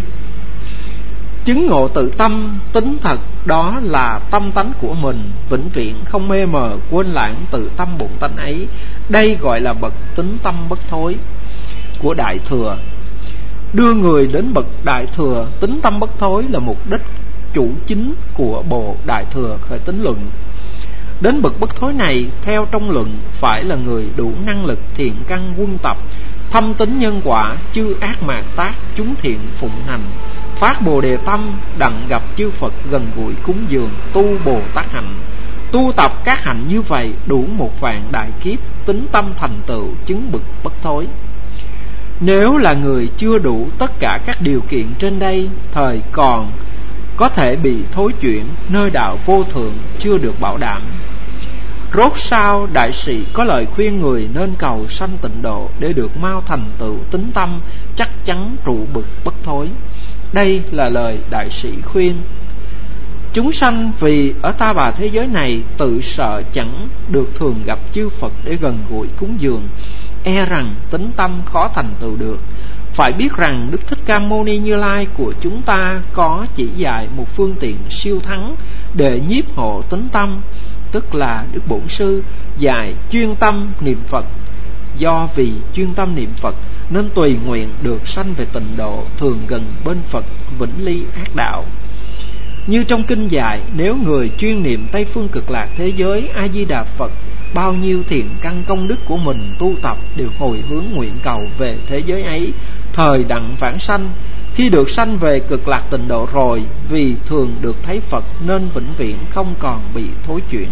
Chứng ngộ tự tâm, tính thật đó là tâm tánh của mình, vĩnh viễn không mê mờ quên lãng tự tâm bổn tánh ấy. Đây gọi là bậc tính tâm bất thối của Đại Thừa. Đưa người đến bậc Đại Thừa, tính tâm bất thối là mục đích chủ chính của bộ Đại Thừa Khởi Tín Luận. Đến bậc bất thối này, theo trong luận, phải là người đủ năng lực thiện căn quân tập, thâm tín nhân quả, chư ác mạt tác, chúng thiện phụng hành, phát bồ đề tâm, đặng gặp chư Phật gần gũi cúng dường, tu Bồ Tát hạnh. Tu tập các hạnh như vậy đủ một vạn đại kiếp, tính tâm thành tựu chứng bậc bất thối. Nếu là người chưa đủ tất cả các điều kiện trên đây, thời còn có thể bị thối chuyển, nơi đạo vô thượng chưa được bảo đảm. Rốt sao đại sĩ có lời khuyên người nên cầu sanh tịnh độ để được mau thành tựu tính tâm, chắc chắn trụ bậc bất thối. Đây là lời đại sĩ khuyên. Chúng sanh vì ở ta bà thế giới này tự sợ chẳng được thường gặp chư Phật để gần gũi cúng dường, e rằng tính tâm khó thành tựu được. Phải biết rằng Đức Thích Ca Mâu Ni Như Lai của chúng ta có chỉ dạy một phương tiện siêu thắng để nhiếp hộ tính tâm, tức là Đức Bổn Sư dạy chuyên tâm niệm Phật. Do vì chuyên tâm niệm Phật nên tùy nguyện được sanh về tịnh độ, thường gần bên Phật, vĩnh ly ác đạo. Như trong kinh dạy, nếu người chuyên niệm Tây Phương Cực Lạc thế giới A Di Đà Phật, bao nhiêu thiện căn công đức của mình tu tập đều hồi hướng nguyện cầu về thế giới ấy, thời đặng vãng sanh. Khi được sanh về Cực Lạc tịnh độ rồi, vì thường được thấy Phật nên vĩnh viễn không còn bị thối chuyển.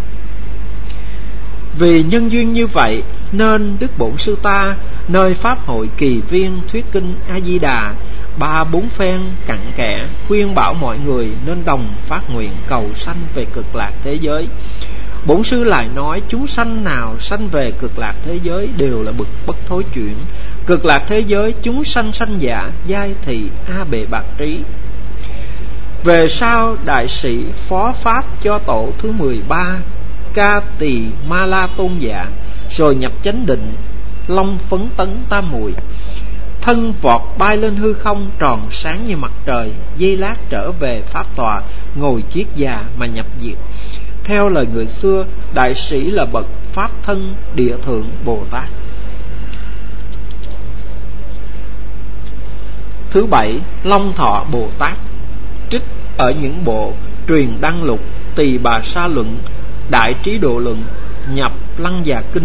Vì nhân duyên như vậy nên Đức Bổn Sư ta nơi Pháp hội Kỳ Viên thuyết kinh A Di Đà ba bốn phen cặn kẽ khuyên bảo mọi người nên đồng phát nguyện cầu sanh về Cực Lạc thế giới. Bổn sư lại nói chúng sanh nào sanh về cực lạc thế giới đều là bậc bất thối chuyển. Cực lạc thế giới chúng sanh sanh giả, giai thị a bệ bạc trí. Về sau đại sĩ phó pháp cho tổ thứ mười ba Ca Tỳ Ma La Tôn giả, rồi nhập chánh định, long phấn tấn tam muội, thân vọt bay lên hư không, tròn sáng như mặt trời. Giây lát trở về pháp tòa, ngồi chiết già mà nhập diệt. Theo lời người xưa, đại sĩ là bậc pháp thân địa thượng Bồ Tát. Thứ bảy, Long Thọ Bồ Tát. Trích ở những bộ Truyền Đăng Lục, Tỳ Bà Sa Luận, Đại Trí Độ Luận, Nhập Lăng Già Kinh.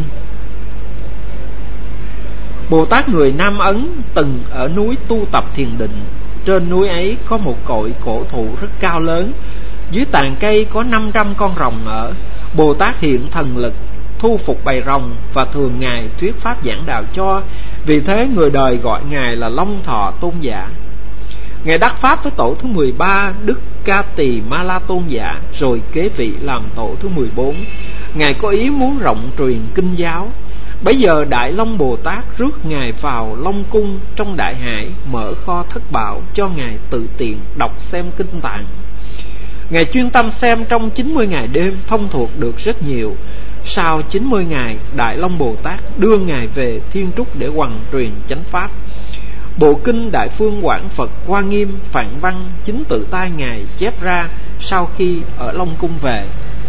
Bồ Tát người Nam Ấn từng ở núi tu tập thiền định. Trên núi ấy có một cội cổ thụ rất cao lớn, dưới tàn cây có năm trăm con rồng ở. Bồ Tát hiện thần lực thu phục bầy rồng và thường Ngài thuyết pháp giảng đạo cho. Vì thế người đời gọi Ngài là Long Thọ Tôn giả. Ngài đắc pháp với tổ thứ mười ba Đức Ca Tỳ Ma La Tôn giả, rồi kế vị làm tổ thứ mười bốn. Ngài có ý muốn rộng truyền kinh giáo. Bấy giờ Đại Long Bồ Tát rước Ngài vào Long Cung trong Đại Hải, mở kho thất bảo cho Ngài tự tiện đọc xem kinh tạng. Ngài chuyên tâm xem trong chín mươi ngày đêm, thông thuộc được rất nhiều. Sau chín mươi ngày, Đại Long Bồ Tát đưa Ngài về Thiên Trúc để hoằng truyền chánh pháp. Bộ kinh Đại Phương Quảng Phật Hoa Nghiêm Phạn Văn chính tự tay Ngài chép ra sau khi ở Long Cung về.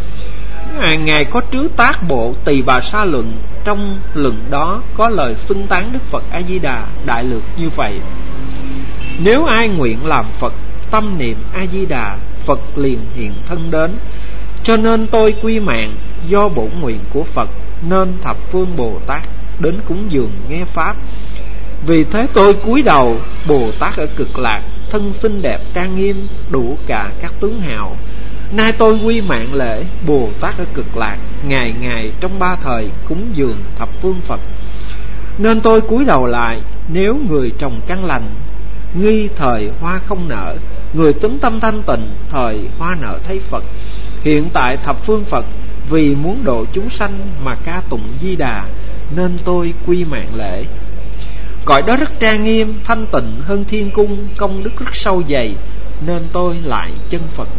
Ngài có trứ tác bộ Tỳ Bà Sa Luận. Trong luận đó có lời xưng tán Đức Phật A Di Đà đại lược như vậy: nếu ai nguyện làm Phật, tâm niệm A Di Đà, Phật liền hiện thân đến. Cho nên tôi quy mạng do bổn nguyện của Phật, nên thập phương Bồ Tát đến cúng dường nghe pháp. Vì thế tôi cúi đầu. Bồ Tát ở cực lạc, thân xinh đẹp trang nghiêm, đủ cả các tướng hào. Nay tôi quy mạng lễ Bồ Tát ở cực lạc, ngày ngày trong ba thời cúng dường thập phương Phật. Nên tôi cúi đầu lại. Nếu người trồng căn lành, nghi thời hoa không nở, người tính tâm thanh tịnh, thời hoa nở thấy Phật. Hiện tại thập phương Phật vì muốn độ chúng sanh mà ca tụng Di Đà, nên tôi quy mạng lễ. Cõi đó rất trang nghiêm, thanh tịnh hơn thiên cung, công đức rất sâu dày, nên tôi lại chân Phật.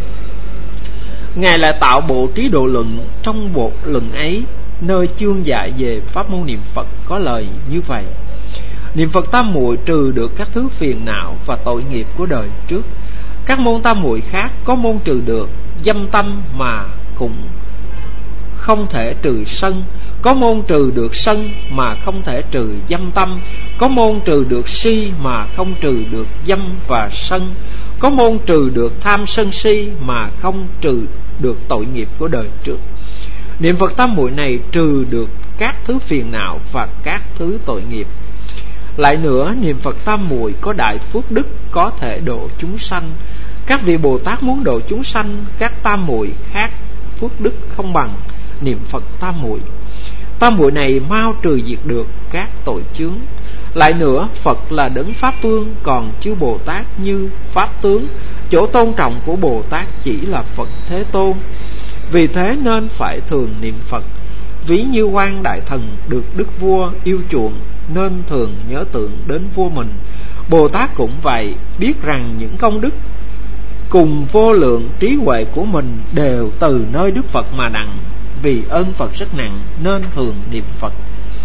Ngài lại tạo bộ Trí Độ Luận. Trong bộ luận ấy, nơi chương dạy về pháp môn niệm Phật có lời như vậy: niệm Phật tam muội trừ được các thứ phiền não và tội nghiệp của đời trước. Các môn tam muội khác có môn trừ được dâm tâm mà cũng không thể trừ sân, có môn trừ được sân mà không thể trừ dâm tâm, có môn trừ được si mà không trừ được dâm và sân, có môn trừ được tham sân si mà không trừ được tội nghiệp của đời trước. Niệm Phật tam muội này trừ được các thứ phiền não và các thứ tội nghiệp. Lại nữa, niệm Phật tam muội có đại phước đức, có thể độ chúng sanh. Các vị Bồ Tát muốn độ chúng sanh, các tam muội khác phước đức không bằng niệm Phật tam muội. Tam muội này mau trừ diệt được các tội chướng. Lại nữa, Phật là đấng pháp vương, còn chư Bồ Tát như pháp tướng. Chỗ tôn trọng của Bồ Tát chỉ là Phật Thế Tôn. Vì thế nên phải thường niệm Phật. Ví như Quan Đại Thần được đức vua yêu chuộng, nên thường nhớ tượng đến vua mình. Bồ Tát cũng vậy, biết rằng những công đức cùng vô lượng trí huệ của mình đều từ nơi Đức Phật mà đặng. Vì ơn Phật rất nặng nên thường niệm Phật.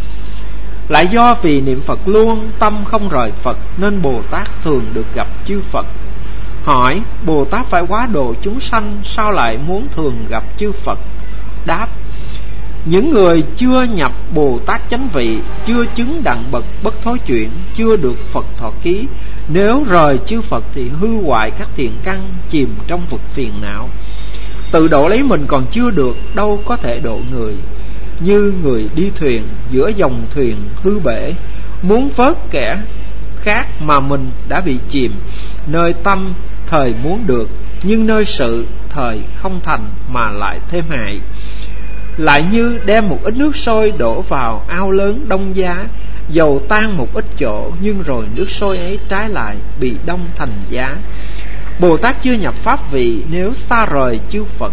Lại do vì niệm Phật luôn, tâm không rời Phật, nên Bồ Tát thường được gặp chư Phật. Hỏi: Bồ Tát phải quá độ chúng sanh, sao lại muốn thường gặp chư Phật? Đáp: những người chưa nhập Bồ Tát chánh vị, chưa chứng đặng bậc bất thối chuyển, chưa được Phật thọ ký, nếu rời chư Phật thì hư hoại các thiện căn, chìm trong vực phiền não. Tự độ lấy mình còn chưa được, đâu có thể độ người. Như người đi thuyền giữa dòng thuyền hư bể, muốn vớt kẻ khác mà mình đã bị chìm. Nơi tâm thời muốn được, nhưng nơi sự thời không thành mà lại thêm hại. Lại như đem một ít nước sôi đổ vào ao lớn đông giá, dầu tan một ít chỗ, nhưng rồi nước sôi ấy trái lại bị đông thành giá. Bồ Tát chưa nhập pháp vị, nếu xa rời chư Phật,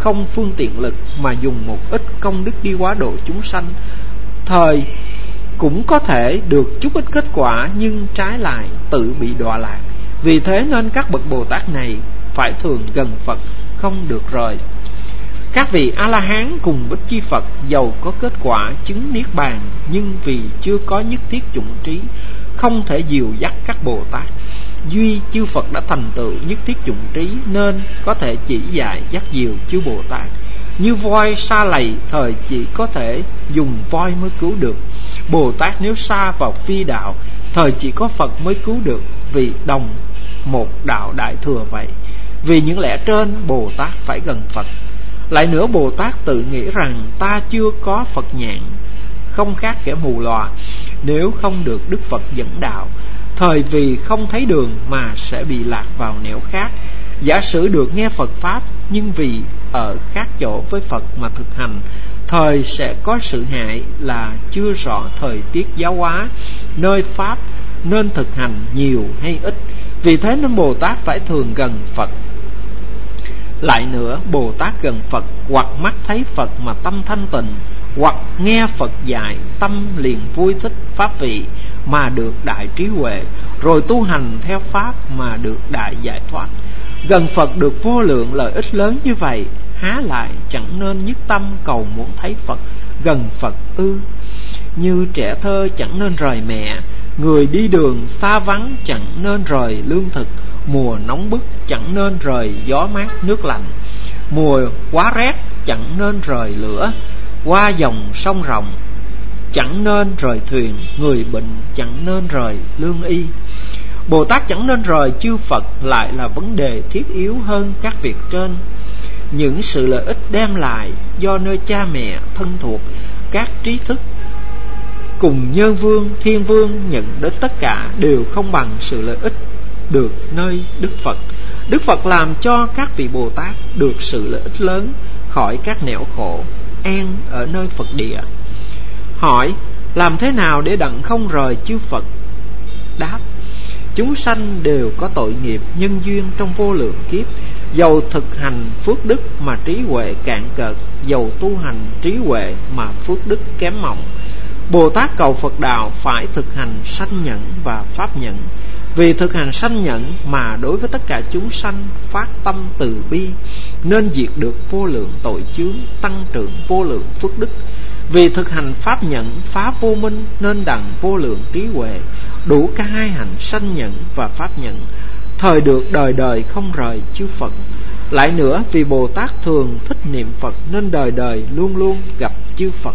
không phương tiện lực mà dùng một ít công đức đi hóa độ chúng sanh, thời cũng có thể được chút ít kết quả, nhưng trái lại tự bị đọa lạc. Vì thế nên các bậc Bồ Tát này phải thường gần Phật, không được rời. Các vị A-la-hán cùng Bích Chi Phật dầu có kết quả chứng Niết Bàn, nhưng vì chưa có nhất thiết chủng trí, không thể dìu dắt các Bồ Tát. Duy chư Phật đã thành tựu nhất thiết chủng trí, nên có thể chỉ dạy dắt dìu chư Bồ Tát. Như voi sa lầy, thời chỉ có thể dùng voi mới cứu được. Bồ Tát nếu sa vào phi đạo, thời chỉ có Phật mới cứu được, vì đồng một đạo đại thừa vậy. Vì những lẽ trên, Bồ Tát phải gần Phật. Lại nữa, Bồ Tát tự nghĩ rằng ta chưa có Phật nhãn, không khác kẻ mù lòa. Nếu không được Đức Phật dẫn đạo, thời vì không thấy đường mà sẽ bị lạc vào nẻo khác. Giả sử được nghe Phật Pháp, nhưng vì ở khác chỗ với Phật mà thực hành, thời sẽ có sự hại là chưa rõ thời tiết giáo hóa, nơi Pháp nên thực hành nhiều hay ít. Vì thế nên Bồ Tát phải thường gần Phật. Lại nữa, Bồ Tát gần Phật, hoặc mắt thấy Phật mà tâm thanh tịnh, hoặc nghe Phật dạy, tâm liền vui thích pháp vị mà được đại trí huệ, rồi tu hành theo Pháp mà được đại giải thoát. Gần Phật được vô lượng lợi ích lớn như vậy, há lại chẳng nên nhất tâm cầu muốn thấy Phật, gần Phật ư? Như trẻ thơ chẳng nên rời mẹ, người đi đường xa vắng chẳng nên rời lương thực, mùa nóng bức chẳng nên rời gió mát nước lạnh, mùa quá rét chẳng nên rời lửa, qua dòng sông rộng chẳng nên rời thuyền, người bệnh chẳng nên rời lương y. Bồ Tát chẳng nên rời chư Phật lại là vấn đề thiết yếu hơn các việc trên. Những sự lợi ích đem lại do nơi cha mẹ thân thuộc, các trí thức cùng nhân vương, thiên vương nhận đến tất cả đều không bằng sự lợi ích được nơi Đức Phật. Đức Phật làm cho các vị Bồ Tát được sự lợi ích lớn khỏi các nẻo khổ, an ở nơi Phật địa. Hỏi, làm thế nào để đặng không rời chư Phật? Đáp, chúng sanh đều có tội nghiệp nhân duyên trong vô lượng kiếp, dầu thực hành phước đức mà trí huệ cạn cợt, dầu tu hành trí huệ mà phước đức kém mỏng. Bồ Tát cầu Phật đạo phải thực hành sanh nhẫn và pháp nhẫn. Vì thực hành sanh nhẫn mà đối với tất cả chúng sanh phát tâm từ bi, nên diệt được vô lượng tội chướng, tăng trưởng vô lượng phước đức. Vì thực hành pháp nhẫn phá vô minh, nên đặng vô lượng trí huệ, đủ cả hai hành sanh nhẫn và pháp nhẫn, thời được đời đời không rời chư Phật. Lại nữa, vì Bồ Tát thường thích niệm Phật, nên đời đời luôn luôn gặp chư Phật.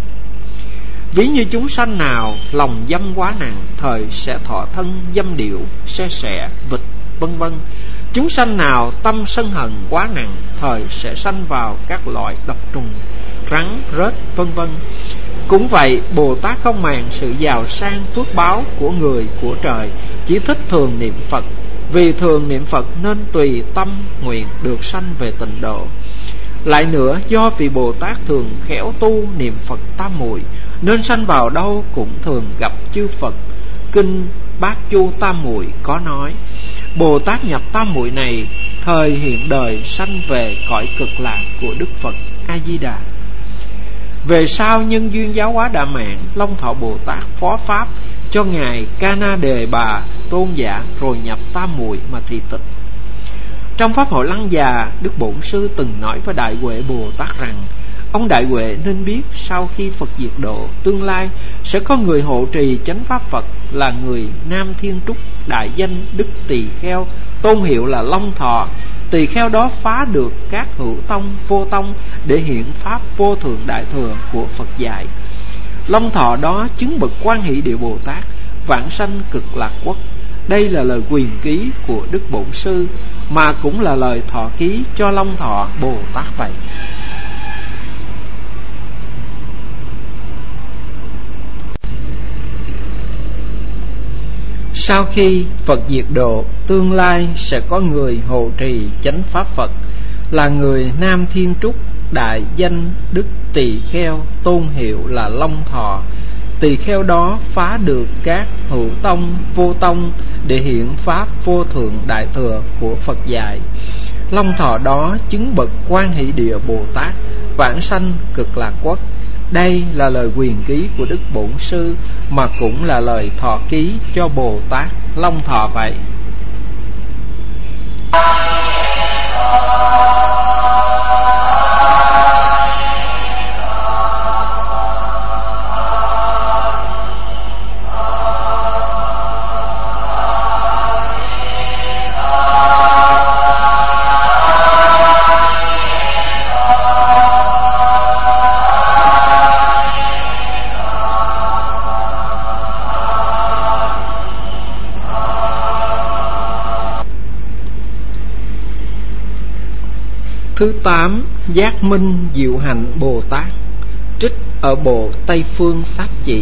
Ví như chúng sanh nào lòng dâm quá nặng, thời sẽ thọ thân dâm điệu, xe sẻ, vịt, vân vân. Chúng sanh nào tâm sân hận quá nặng, thời sẽ sanh vào các loại độc trùng, rắn, rết, vân vân. Cũng vậy, Bồ Tát không màng sự giàu sang phước báo của người của trời, chỉ thích thường niệm Phật. Vì thường niệm Phật nên tùy tâm nguyện được sanh về tịnh độ. Lại nữa, do vì Bồ Tát thường khéo tu niệm Phật tam muội, nên sanh vào đâu cũng thường gặp chư Phật. Kinh Bát Chu Tam Muội có nói, Bồ Tát nhập tam muội này, thời hiện đời sanh về cõi cực lạc của Đức Phật A Di Đà. Về sau nhân duyên giáo hóa Đà Mạn, Long Thọ Bồ Tát phó pháp cho ngài Ca Na Đề Bà tôn giả, rồi nhập tam muội mà thị tịch. Trong pháp hội Lăng Già, Đức Bổn Sư từng nói với Đại Huệ Bồ Tát rằng, ông Đại Huệ nên biết sau khi Phật diệt độ, tương lai sẽ có người hộ trì chánh pháp Phật là người Nam Thiên Trúc, đại danh Đức Tỳ Kheo, tôn hiệu là Long Thọ. Tỳ Kheo đó phá được các hữu tông, vô tông để hiện pháp vô thượng đại thừa của Phật dạy. Long Thọ đó chứng bậc Quan Hỷ Địa Bồ Tát, vãng sanh cực lạc quốc. Đây là lời quyền ký của Đức Bổn Sư, mà cũng là lời thọ ký cho Long Thọ Bồ Tát vậy. Sau khi Phật diệt độ, tương lai sẽ có người hộ trì chánh pháp Phật là người Nam Thiên Trúc, đại danh Đức Tỳ Kheo, tôn hiệu là Long Thọ. Tỳ Kheo đó phá được các hữu tông, vô tông để hiện pháp vô thượng đại thừa của Phật dạy. Long thọ đó chứng bậc Quan Hỷ Địa Bồ Tát, vãng sanh Cực Lạc Quốc. Đây là lời quyền ký của Đức Bổn Sư, mà cũng là lời thọ ký cho Bồ Tát Long Thọ vậy. Thứ tám, Giác Minh Diệu Hạnh Bồ Tát, trích ở bộ Tây Phương Pháp Chỉ.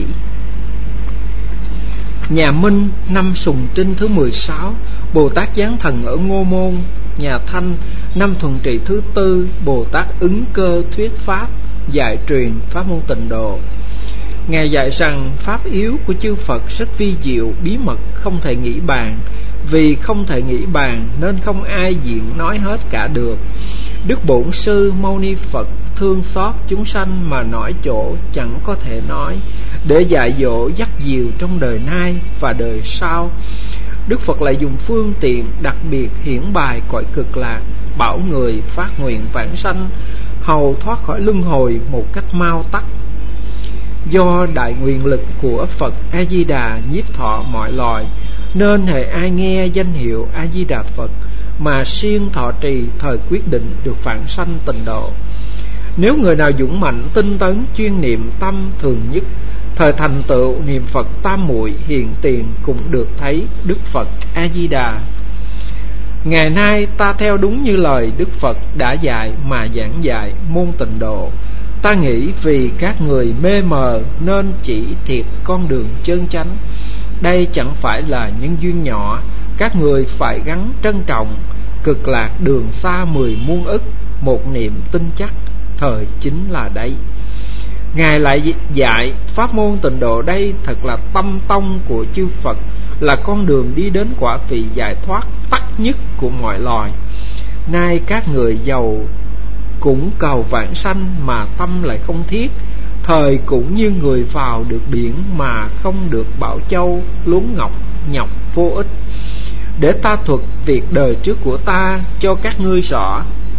Nhà Minh năm Sùng Trinh thứ mười sáu, Bồ Tát giáng thần ở Ngô Môn. Nhà Thanh năm Thuận Trị thứ tư, Bồ Tát ứng cơ thuyết pháp, dạy truyền pháp môn Tịnh Độ. Ngài dạy rằng pháp yếu của chư Phật rất vi diệu, bí mật không thể nghĩ bàn. Vì không thể nghĩ bàn nên không ai diện nói hết cả được. Đức Bổn Sư Mâu Ni Phật thương xót chúng sanh mà nói chỗ chẳng có thể nói, để dạy dỗ dắt dìu trong đời nay và đời sau. Đức Phật lại dùng phương tiện đặc biệt hiển bài cõi Cực Lạc, bảo người phát nguyện vãng sanh, hầu thoát khỏi luân hồi một cách mau tắt. Do đại nguyện lực của Phật A Di Đà nhiếp thọ mọi loài, nên hễ ai nghe danh hiệu A Di Đà Phật mà siêng thọ trì, thời quyết định được vãng sanh Tịnh Độ. Nếu người nào dũng mạnh tinh tấn chuyên niệm tâm thường nhất, thời thành tựu niệm Phật tam muội hiện tiền cũng được thấy Đức Phật A Di Đà. Ngày nay ta theo đúng như lời Đức Phật đã dạy mà giảng dạy môn Tịnh Độ. Ta nghĩ vì các người mê mờ nên chỉ thiệt con đường chân chánh. Đây chẳng phải là nhân duyên nhỏ, các người phải gắng trân trọng. Cực lạc đường xa mười muôn ức, một niệm tin chắc, thời chính là đây. Ngài lại dạy pháp môn Tịnh Độ đây thật là tâm tông của chư Phật, là con đường đi đến quả vị giải thoát tắc nhất của mọi loài. Nay các người giàu cũng cầu vãng sanh mà tâm lại không thiết, thời cũng như người vào được biển mà không được bảo châu luống ngọc, nhọc vô ích. Để ta thuật việc đời trước của ta cho các ngươi rõ.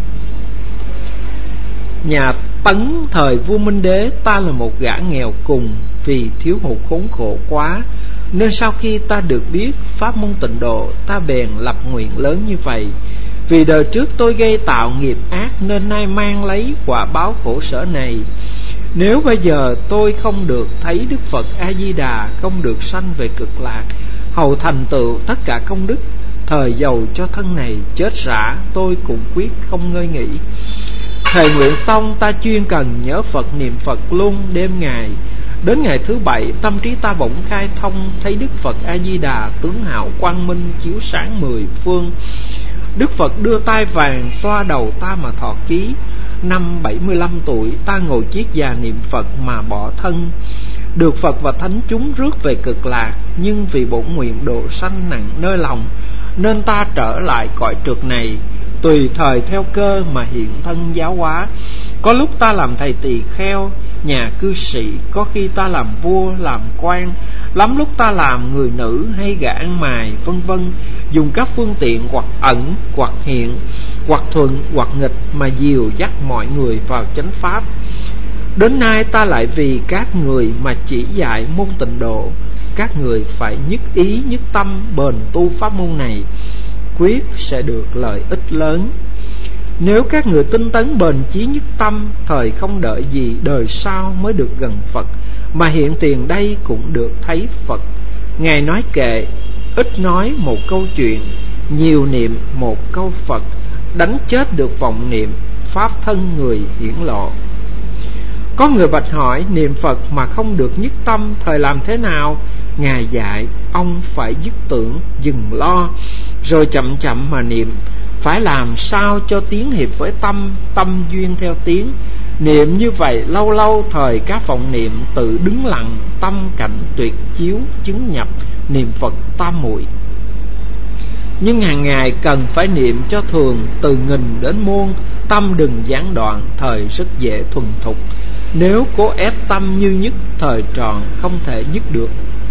Nhà Tấn thời vua Minh Đế, ta là một gã nghèo cùng, vì thiếu hụt khốn khổ quá, nên sau khi ta được biết pháp môn Tịnh Độ, ta bèn lập nguyện lớn như vậy. Vì đời trước tôi gây tạo nghiệp ác, nên nay mang lấy quả báo khổ sở này. Nếu bây giờ tôi không được thấy Đức Phật A Di Đà, không được sanh về Cực Lạc, hầu thành tựu tất cả công đức, thời giàu cho thân này chết rã, tôi cũng quyết không ngơi nghỉ. Thầy nguyện xong, ta chuyên cần nhớ Phật, niệm Phật luôn đêm ngày. Đến ngày thứ bảy, tâm trí ta bỗng khai thông, thấy Đức Phật A Di Đà tướng hào quang minh chiếu sáng mười phương. Đức Phật đưa tay vàng xoa đầu ta mà thọ ký. Năm bảy mươi lăm tuổi, ta ngồi chiếc già niệm Phật mà bỏ thân, được Phật và thánh chúng rước về Cực Lạc. Nhưng vì bổn nguyện độ sanh nặng nơi lòng, nên ta trở lại cõi trượt này, tùy thời theo cơ mà hiện thân giáo hóa. Có lúc ta làm thầy tỳ kheo, nhà cư sĩ, có khi ta làm vua, làm quan, lắm lúc ta làm người nữ hay gã ăn mài, vân vân, dùng các phương tiện hoặc ẩn, hoặc hiện, hoặc thuận, hoặc nghịch mà dìu dắt mọi người vào chánh pháp. Đến nay ta lại vì các người mà chỉ dạy môn Tịnh Độ. Các người phải nhất ý nhất tâm bền tu pháp môn này, quyết sẽ được lợi ích lớn. Nếu các người tinh tấn bền chí nhất tâm, thời không đợi gì đời sau mới được gần Phật, mà hiện tiền đây cũng được thấy Phật. Ngài nói kệ, ít nói một câu chuyện, nhiều niệm một câu Phật, đánh chết được vọng niệm, pháp thân người hiển lộ. Có người bạch hỏi, niệm Phật mà không được nhất tâm, thời làm thế nào? Ngài dạy, ông phải dứt tưởng, dừng lo, rồi chậm chậm mà niệm. Phải làm sao cho tiếng hiệp với tâm, tâm duyên theo tiếng. Niệm như vậy lâu lâu, thời các vọng niệm tự đứng lặng, tâm cảnh tuyệt chiếu chứng nhập, niệm Phật tam muội. Nhưng hàng ngày cần phải niệm cho thường, từ nghìn đến muôn, tâm đừng gián đoạn, thời rất dễ thuần thục. Nếu cố ép tâm như nhất, thời tròn không thể nhất được.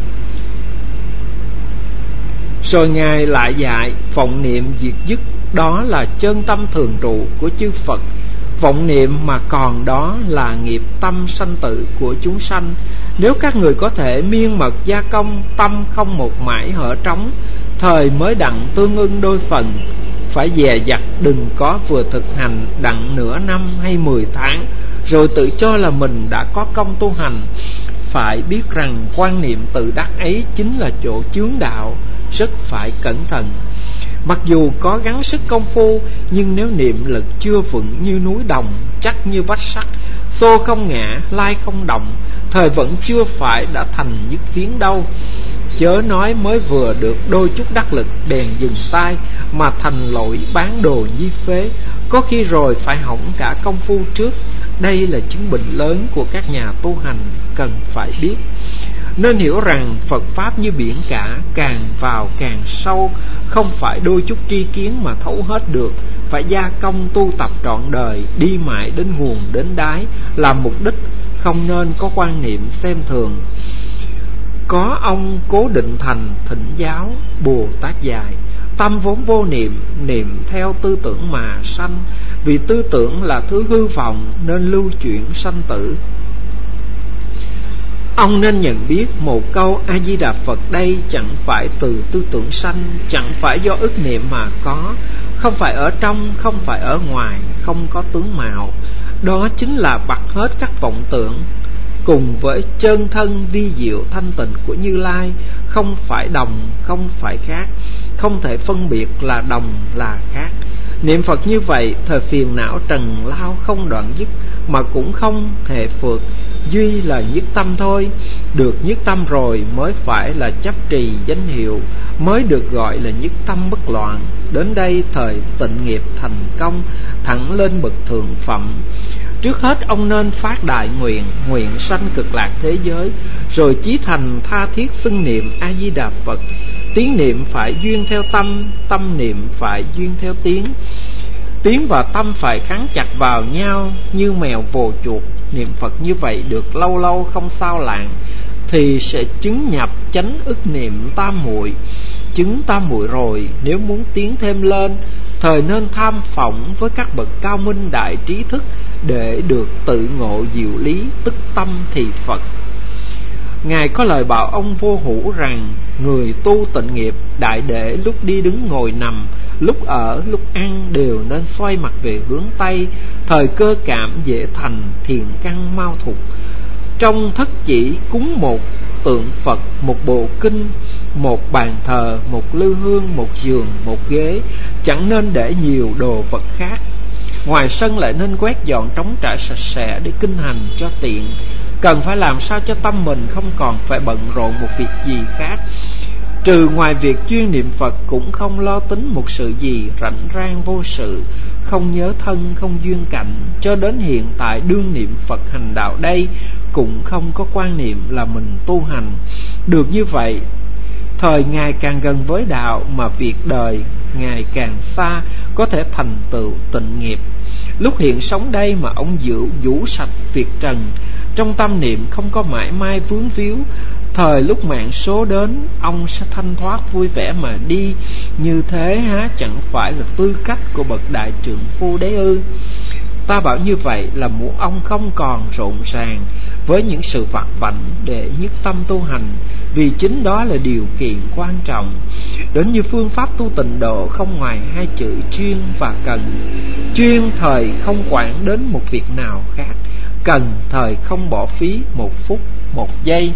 Rồi Ngài lại dạy vọng niệm diệt dứt, đó là chân tâm thường trụ của chư Phật. Vọng niệm mà còn đó là nghiệp tâm sanh tử của chúng sanh. Nếu các người có thể miên mật gia công, tâm không một mãi hở trống, thời mới đặng tương ưng đôi phần. Phải dè dặt, đừng có vừa thực hành đặng nửa năm hay mười tháng rồi tự cho là mình đã có công tu hành. Phải biết rằng quan niệm tự đắc ấy chính là chỗ chướng đạo, rất phải cẩn thận. Mặc dù có gắng sức công phu, nhưng nếu niệm lực chưa vững như núi đồng, chắc như vách sắt, xô không ngã, lai không động, thời vẫn chưa phải đã thành nhất phiến đâu. Chớ nói mới vừa được đôi chút đắc lực bèn dừng tay, mà thành lỗi bán đồ nhi phế, có khi rồi phải hỏng cả công phu trước. Đây là chứng bệnh lớn của các nhà tu hành cần phải biết. Nên hiểu rằng Phật Pháp như biển cả, càng vào càng sâu, không phải đôi chút tri kiến mà thấu hết được. Phải gia công tu tập trọn đời, đi mãi đến nguồn đến đáy, làm mục đích, không nên có quan niệm xem thường. Có ông Cố Định Thành thỉnh giáo Bồ Tát dạy, tâm vốn vô niệm, niệm theo tư tưởng mà sanh. Vì tư tưởng là thứ hư vọng nên lưu chuyển sanh tử. Ông nên nhận biết một câu A Di Đà Phật đây chẳng phải từ tư tưởng sanh, chẳng phải do ức niệm mà có, không phải ở trong, không phải ở ngoài, không có tướng mạo. Đó chính là bặt hết các vọng tưởng, cùng với chân thân vi diệu thanh tịnh của Như Lai, không phải đồng, không phải khác, không thể phân biệt là đồng là khác. Niệm Phật như vậy, thời phiền não trần lao không đoạn dứt, mà cũng không hề phượt, duy là nhất tâm thôi. Được nhất tâm rồi mới phải là chấp trì danh hiệu, mới được gọi là nhất tâm bất loạn. Đến đây thời tịnh nghiệp thành công, thẳng lên bậc thượng phẩm. Trước hết ông nên phát đại nguyện, nguyện sanh cực lạc thế giới, rồi chí thành tha thiết xưng niệm A Di Đà Phật. Tiếng niệm phải duyên theo tâm, tâm niệm phải duyên theo tiếng. Tiếng và tâm phải kháng chặt vào nhau như mèo vồ chuột. Niệm Phật như vậy được lâu lâu không sao lãng, thì sẽ chứng nhập chánh ức niệm tam muội. Chứng tam muội rồi, nếu muốn tiến thêm lên, thời nên tham phỏng với các bậc cao minh đại trí thức, để được tự ngộ diệu lý, tức tâm thì Phật. Ngài có lời bảo ông Vô Hữu rằng, người tu tịnh nghiệp, đại để lúc đi đứng ngồi nằm, lúc ở lúc ăn đều nên xoay mặt về hướng Tây. Thời cơ cảm dễ thành, thiền căn mau thục. Trong thất chỉ cúng một tượng Phật, một bộ kinh, một bàn thờ, một lư hương, một giường, một ghế, chẳng nên để nhiều đồ vật khác. Ngoài sân lại nên quét dọn trống trải sạch sẽ để kinh hành cho tiện. Cần phải làm sao cho tâm mình không còn phải bận rộn một việc gì khác. Trừ ngoài việc chuyên niệm Phật, cũng không lo tính một sự gì rảnh rang vô sự, không nhớ thân, không duyên cảnh. Cho đến hiện tại đương niệm Phật hành đạo đây, cũng không có quan niệm là mình tu hành. Được như vậy, thời Ngài càng gần với đạo, mà việc đời Ngài càng xa, có thể thành tựu tịnh nghiệp. Lúc hiện sống đây mà ông giữ vũ sạch việc trần, trong tâm niệm không có mãi mai vướng víu, thời lúc mạng số đến, ông sẽ thanh thoát vui vẻ mà đi. Như thế há chẳng phải là tư cách của bậc đại trượng phu đấy ư? Ta bảo như vậy là muốn ông không còn rộn ràng với những sự vặt vãnh để nhất tâm tu hành, vì chính đó là điều kiện quan trọng. Đến như phương pháp tu tịnh độ không ngoài hai chữ chuyên và cần. Chuyên thời không quản đến một việc nào khác, cần thời không bỏ phí một phút một giây.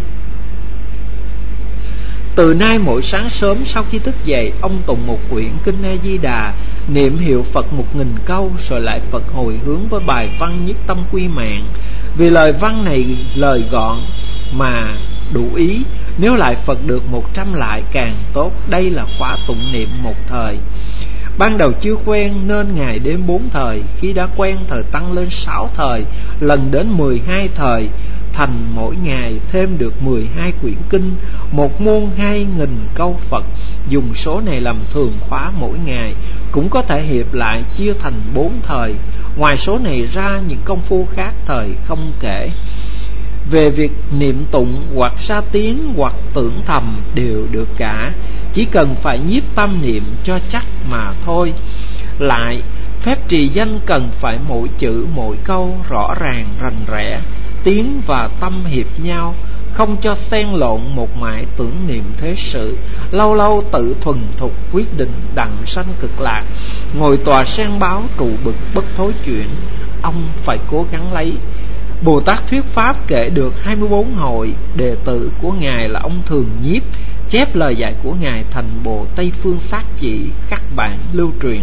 Từ nay mỗi sáng sớm sau khi thức dậy, ông tụng một quyển kinh A Di Đà, niệm hiệu Phật một nghìn câu, rồi lại Phật hồi hướng với bài văn nhất tâm quy mạng. Vì lời văn này lời gọn mà đủ ý, nếu lại Phật được một trăm lại càng tốt. Đây là khóa tụng niệm một thời. Ban đầu chưa quen nên ngày đêm bốn thời, khi đã quen thời tăng lên sáu thời, lần đến mười hai thời. thành mỗi ngày thêm được mười hai quyển kinh, một môn hai nghìn câu Phật. Dùng số này làm thường khóa mỗi ngày, cũng có thể hiệp lại chia thành bốn thời. Ngoài số này ra, những công phu khác thời không kể. Về việc niệm tụng hoặc ra tiếng hoặc tưởng thầm đều được cả, chỉ cần phải nhiếp tâm niệm cho chắc mà thôi. Lại, phép trì danh cần phải mỗi chữ mỗi câu rõ ràng rành rẽ, tiếng và tâm hiệp nhau, không cho xen lộn một mãi tưởng niệm thế sự. Lâu lâu tự thuần thục quyết định đặng sanh cực lạc, ngồi tòa sen báo trụ bực bất thối chuyển. Ông phải cố gắng lấy. Bồ Tát thuyết pháp kể được hai mươi bốn hồi. Đệ tử của Ngài là ông Thường Nhiếp chép lời dạy của Ngài thành bộ Tây Phương Sát Chỉ, khắc bản lưu truyền.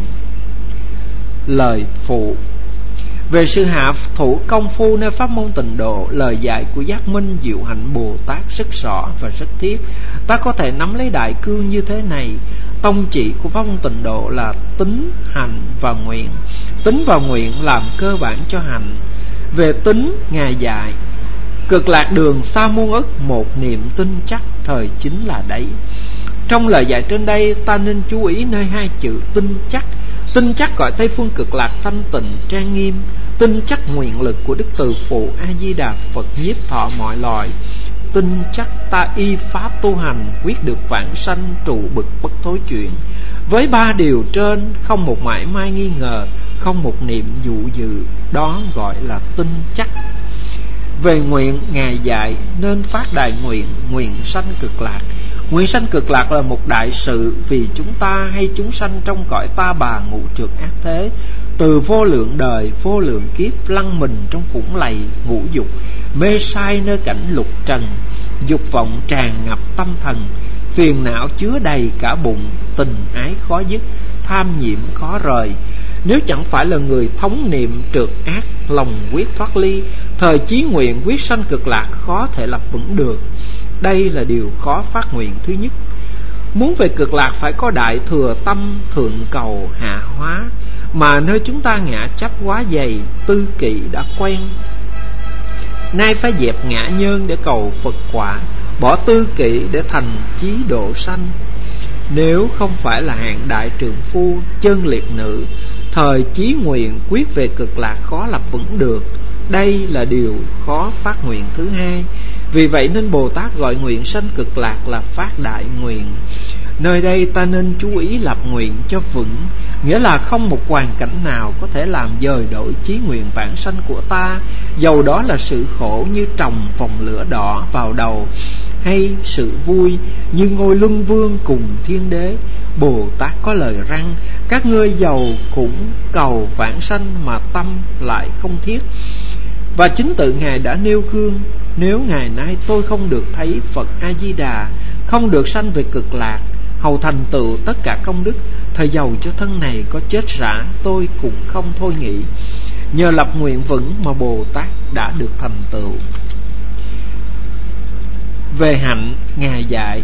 Lời phụ. Về sự hạ thủ công phu nơi pháp môn Tịnh Độ, lời dạy của Giác Minh Diệu Hạnh Bồ Tát rất rõ và rất thiết. Ta có thể nắm lấy đại cương như thế này: tông chỉ của pháp môn Tịnh Độ là tính, hành và nguyện. Tính và nguyện làm cơ bản cho hành. Về tính, Ngài dạy cực lạc đường xa muôn ức, một niệm tin chắc thời chính là đấy. Trong lời dạy trên đây, ta nên chú ý nơi hai chữ tin chắc. Tin chắc gọi Tây Phương Cực Lạc thanh tịnh trang nghiêm, tin chắc nguyện lực của Đức Từ Phụ A Di Đà Phật nhiếp thọ mọi loài. Tin chắc ta y pháp tu hành, quyết được vãng sanh trụ bực bất thối chuyển. Với ba điều trên, không một mãi mai nghi ngờ, không một niệm dụ dự, đó gọi là tin chắc. Về nguyện, Ngài dạy nên phát đại nguyện, nguyện sanh cực lạc. Nguyện sanh cực lạc là một đại sự, vì chúng ta hay chúng sanh trong cõi ta bà ngũ trượt ác thế, từ vô lượng đời, vô lượng kiếp lăn mình trong vũng lầy ngũ dục, mê sai nơi cảnh lục trần, dục vọng tràn ngập tâm thần, phiền não chứa đầy cả bụng, tình ái khó dứt, tham nhiễm khó rời. Nếu chẳng phải là người thống niệm trượt ác, lòng quyết thoát ly, thời chí nguyện quyết sanh cực lạc khó thể lập vững được. Đây là điều khó phát nguyện thứ nhất. Muốn về cực lạc phải có đại thừa tâm thượng cầu hạ hóa, mà nơi chúng ta ngã chấp quá dày, tư kỵ đã quen. Nay phải dẹp ngã nhân để cầu Phật quả, bỏ tư kỵ để thành chí độ sanh. Nếu không phải là hạng đại trượng phu chân liệt nữ, thời chí nguyện quyết về cực lạc khó lập vững được. Đây là điều khó phát nguyện thứ hai. Vì vậy nên Bồ Tát gọi nguyện sanh cực lạc là phát đại nguyện. Nơi đây ta nên chú ý lập nguyện cho vững, nghĩa là không một hoàn cảnh nào có thể làm dời đổi chí nguyện vãng sanh của ta, dầu đó là sự khổ như trồng vòng lửa đỏ vào đầu, hay sự vui như ngôi luân vương cùng thiên đế. Bồ Tát có lời răng: các ngươi giàu cũng cầu vãng sanh mà tâm lại không thiết. Và chính tự Ngài đã nêu gương: nếu ngày nay tôi không được thấy Phật A Di Đà, không được sanh về cực lạc, hầu thành tựu tất cả công đức, thời giàu cho thân này có chết rã, tôi cũng không thôi nghĩ. Nhờ lập nguyện vững mà Bồ Tát đã được thành tựu. Về hạnh, Ngài dạy: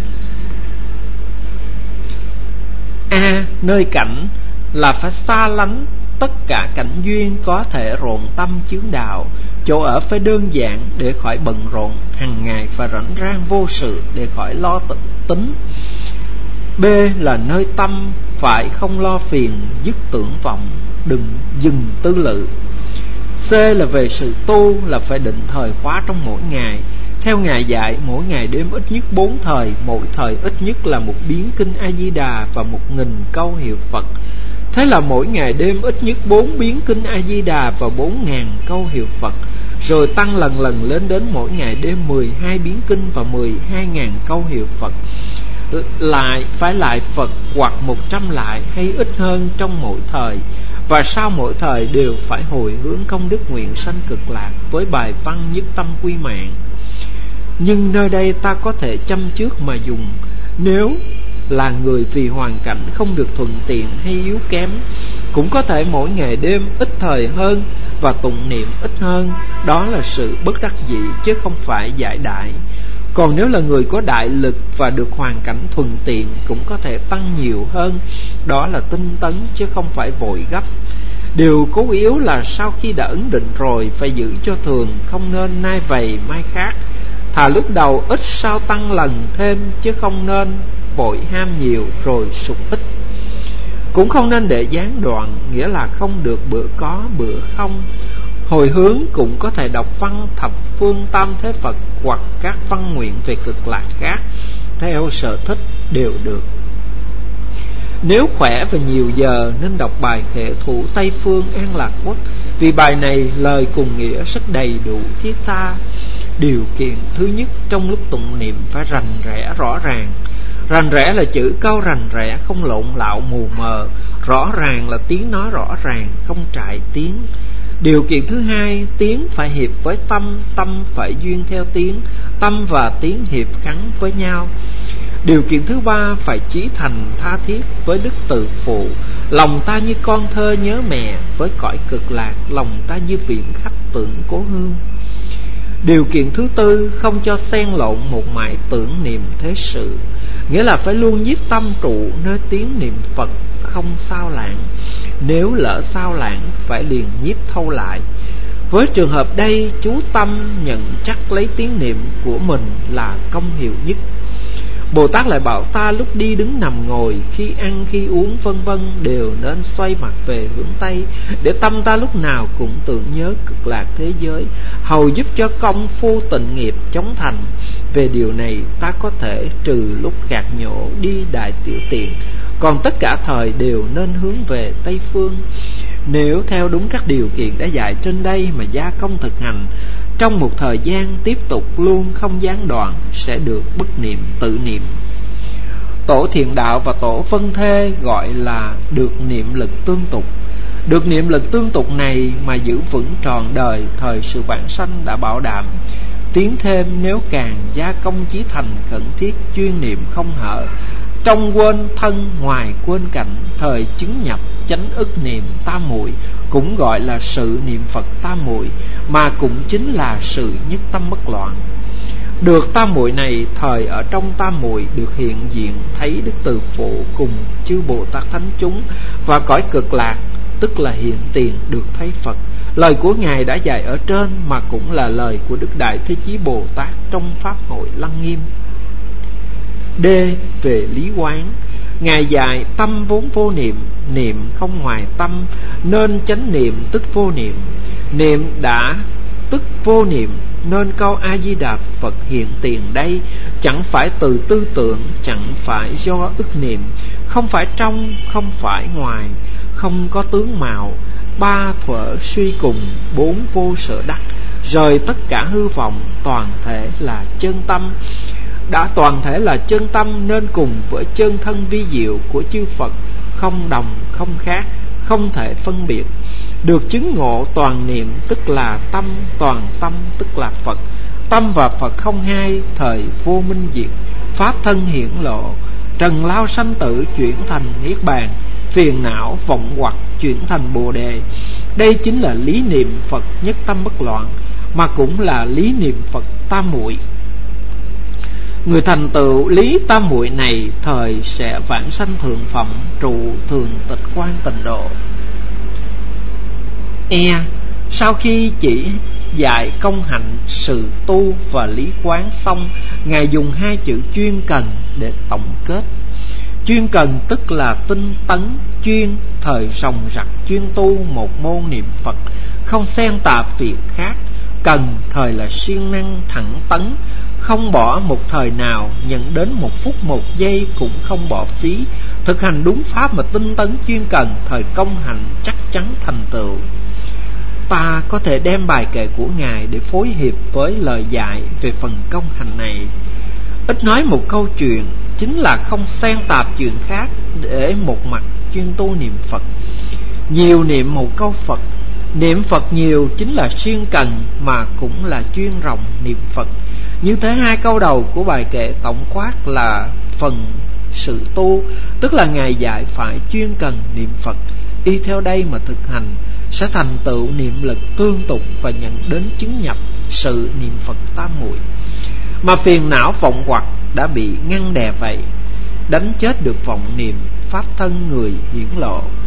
A. Nơi cảnh là phải xa lánh tất cả cảnh duyên có thể rộn tâm chướng đạo. Chỗ ở phải đơn giản để khỏi bận rộn, hàng ngày phải rảnh rang vô sự để khỏi lo tính. B. Là nơi tâm phải không lo phiền, dứt tưởng vọng, đừng dừng tư lự. C. Là về sự tu là phải định thời khóa trong mỗi ngày. Theo Ngài dạy, mỗi ngày đêm ít nhất bốn thời, mỗi thời ít nhất là một biến kinh A Di Đà và một nghìn câu hiệu Phật. Thế là mỗi ngày đêm ít nhất bốn biến kinh A Di Đà và bốn ngàn câu hiệu Phật, rồi tăng lần lần lên đến mỗi ngày đêm mười hai biến kinh và mười hai ngàn câu hiệu Phật. Lại phải lại Phật hoặc một trăm lại hay ít hơn trong mỗi thời. Và sau mỗi thời đều phải hồi hướng công đức nguyện sanh cực lạc với bài văn nhất tâm quy mạng. Nhưng nơi đây ta có thể châm trước mà dùng. Nếu là người vì hoàn cảnh không được thuận tiện hay yếu kém, cũng có thể mỗi ngày đêm ít thời hơn và tụng niệm ít hơn. Đó là sự bất đắc dĩ chứ không phải giải đại. Còn nếu là người có đại lực và được hoàn cảnh thuận tiện, cũng có thể tăng nhiều hơn. Đó là tinh tấn chứ không phải vội gấp. Điều cốt yếu là sau khi đã ấn định rồi phải giữ cho thường, không nên nay vầy mai khác. Thà lúc đầu ít sao tăng lần thêm, chứ không nên vội ham nhiều rồi sụt ít. Cũng không nên để gián đoạn, nghĩa là không được bữa có bữa không. Hồi hướng cũng có thể đọc văn thập phương tam thế Phật hoặc các văn nguyện về cực lạc khác, theo sở thích đều được. Nếu khỏe và nhiều giờ nên đọc bài Khệ Thủ Tây Phương An Lạc Quốc, vì bài này lời cùng nghĩa rất đầy đủ thiết tha. Điều kiện thứ nhất, trong lúc tụng niệm phải rành rẽ rõ ràng. Rành rẽ là chữ câu rành rẽ, không lộn lạo mù mờ. Rõ ràng là tiếng nói rõ ràng, không trại tiếng. Điều kiện thứ hai, tiếng phải hiệp với tâm, tâm phải duyên theo tiếng, tâm và tiếng hiệp gắn với nhau. Điều kiện thứ ba, phải chí thành tha thiết với đức từ phụ. Lòng ta như con thơ nhớ mẹ, với cõi cực lạc lòng ta như viện khách tưởng cố hương. Điều kiện thứ tư, không cho xen lộn một mãi tưởng niệm thế sự, nghĩa là phải luôn nhiếp tâm trụ nơi tiếng niệm Phật, không sao lãng. Nếu lỡ sao lãng phải liền nhiếp thâu lại. Với trường hợp đây, chú tâm nhận chắc lấy tiếng niệm của mình là công hiệu nhất. Bồ Tát lại bảo ta lúc đi đứng nằm ngồi, khi ăn khi uống vân vân đều nên xoay mặt về hướng Tây, để tâm ta lúc nào cũng tưởng nhớ cực lạc thế giới, hầu giúp cho công phu tịnh nghiệp chóng thành. Về điều này ta có thể trừ lúc gạt nhổ đi đại tiểu tiện, còn tất cả thời đều nên hướng về Tây Phương. Nếu theo đúng các điều kiện đã dạy trên đây mà gia công thực hành, trong một thời gian tiếp tục luôn không gián đoạn, sẽ được bất niệm tự niệm. Tổ Thiện Đạo và Tổ Vân Thê gọi là được niệm lực tương tục. Được niệm lực tương tục này mà giữ vững trọn đời, thời sự vãng sanh đã bảo đảm. Tiến thêm nếu càng gia công chí thành khẩn thiết, chuyên niệm không hở, trong quên thân ngoài quên cảnh, thời chứng nhập chánh ức niệm tam muội, cũng gọi là sự niệm Phật tam muội, mà cũng chính là sự nhất tâm bất loạn. Được tam muội này, thời ở trong tam muội được hiện diện thấy đức từ phụ cùng chư Bồ Tát thánh chúng, và cõi cực lạc tức là hiện tiền được thấy Phật. Lời của Ngài đã dạy ở trên mà cũng là lời của Đức Đại Thế Chí Bồ Tát trong Pháp hội Lăng Nghiêm. D. Về lý quán, Ngài dạy tâm vốn vô niệm, niệm không ngoài tâm, nên chánh niệm tức vô niệm. Niệm đã tức vô niệm, nên câu A Di Đà Phật hiện tiền đây chẳng phải từ tư tưởng, chẳng phải do ức niệm, không phải trong, không phải ngoài, không có tướng mạo, ba thuở suy cùng, bốn vô sở đắc, rời tất cả hư vọng, toàn thể là chân tâm. Đã toàn thể là chân tâm nên cùng với chân thân vi diệu của chư Phật không đồng không khác, không thể phân biệt. Được chứng ngộ toàn niệm tức là tâm, toàn tâm tức là Phật. Tâm và Phật không hai, thời vô minh diệt, pháp thân hiển lộ, trần lao sanh tử chuyển thành niết bàn, phiền não vọng hoặc chuyển thành bồ đề. Đây chính là lý niệm Phật nhất tâm bất loạn, mà cũng là lý niệm Phật tam muội. Người thành tựu lý tam muội này, thời sẽ vãng sanh thượng phẩm, trụ thường tịch quan tịnh độ. E. Sau khi chỉ dạy công hạnh, sự tu và lý quán xong, Ngài dùng hai chữ chuyên cần để tổng kết. Chuyên cần tức là tinh tấn, chuyên thời ròng rặc chuyên tu một môn niệm Phật, không xen tạp việc khác. Cần thời là siêng năng thẳng tấn, không bỏ một thời nào, nhận đến một phút một giây cũng không bỏ phí. Thực hành đúng pháp mà tinh tấn chuyên cần, thời công hạnh chắc chắn thành tựu. Ta có thể đem bài kệ của Ngài để phối hiệp với lời dạy về phần công hành này. Ít nói một câu chuyện, chính là không xen tạp chuyện khác, để một mặt chuyên tu niệm Phật. Nhiều niệm một câu Phật, niệm Phật nhiều chính là siêng cần, mà cũng là chuyên ròng niệm Phật. Như thế hai câu đầu của bài kệ tổng quát là phần sự tu, tức là Ngài dạy phải chuyên cần niệm Phật. Y theo đây mà thực hành, sẽ thành tựu niệm lực tương tục và nhận đến chứng nhập sự niệm Phật tam muội. Mà phiền não vọng hoặc đã bị ngăn đè vậy, đánh chết được vọng niệm, pháp thân người hiển lộ.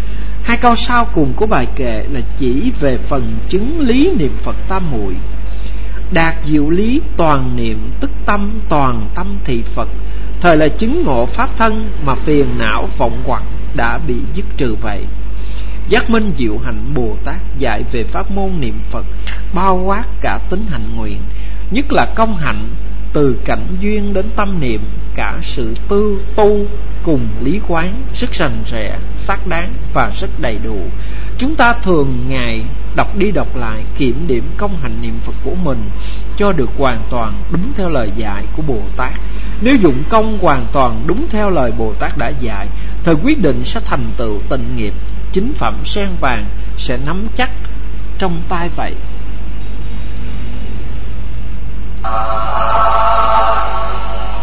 Hai câu sau cùng của bài kệ là chỉ về phần chứng lý niệm Phật tam muội. Đạt diệu lý toàn niệm tức tâm, toàn tâm thị Phật. Thời là chứng ngộ pháp thân, mà phiền não vọng hoặc đã bị dứt trừ vậy. Giác minh diệu hạnh Bồ Tát dạy về pháp môn niệm Phật, bao quát cả tính hạnh nguyện, nhất là công hạnh, từ cảnh duyên đến tâm niệm, cả sự tư tu cùng lý quán, rất rành rẽ, xác đáng và rất đầy đủ. Chúng ta thường ngày đọc đi đọc lại, kiểm điểm công hạnh niệm Phật của mình cho được hoàn toàn đúng theo lời dạy của Bồ Tát. Nếu dụng công hoàn toàn đúng theo lời Bồ Tát đã dạy, thời quyết định sẽ thành tựu tịnh nghiệp, chính phẩm sen vàng sẽ nắm chắc trong tay vậy.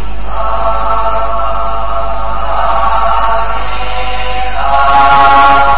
Ah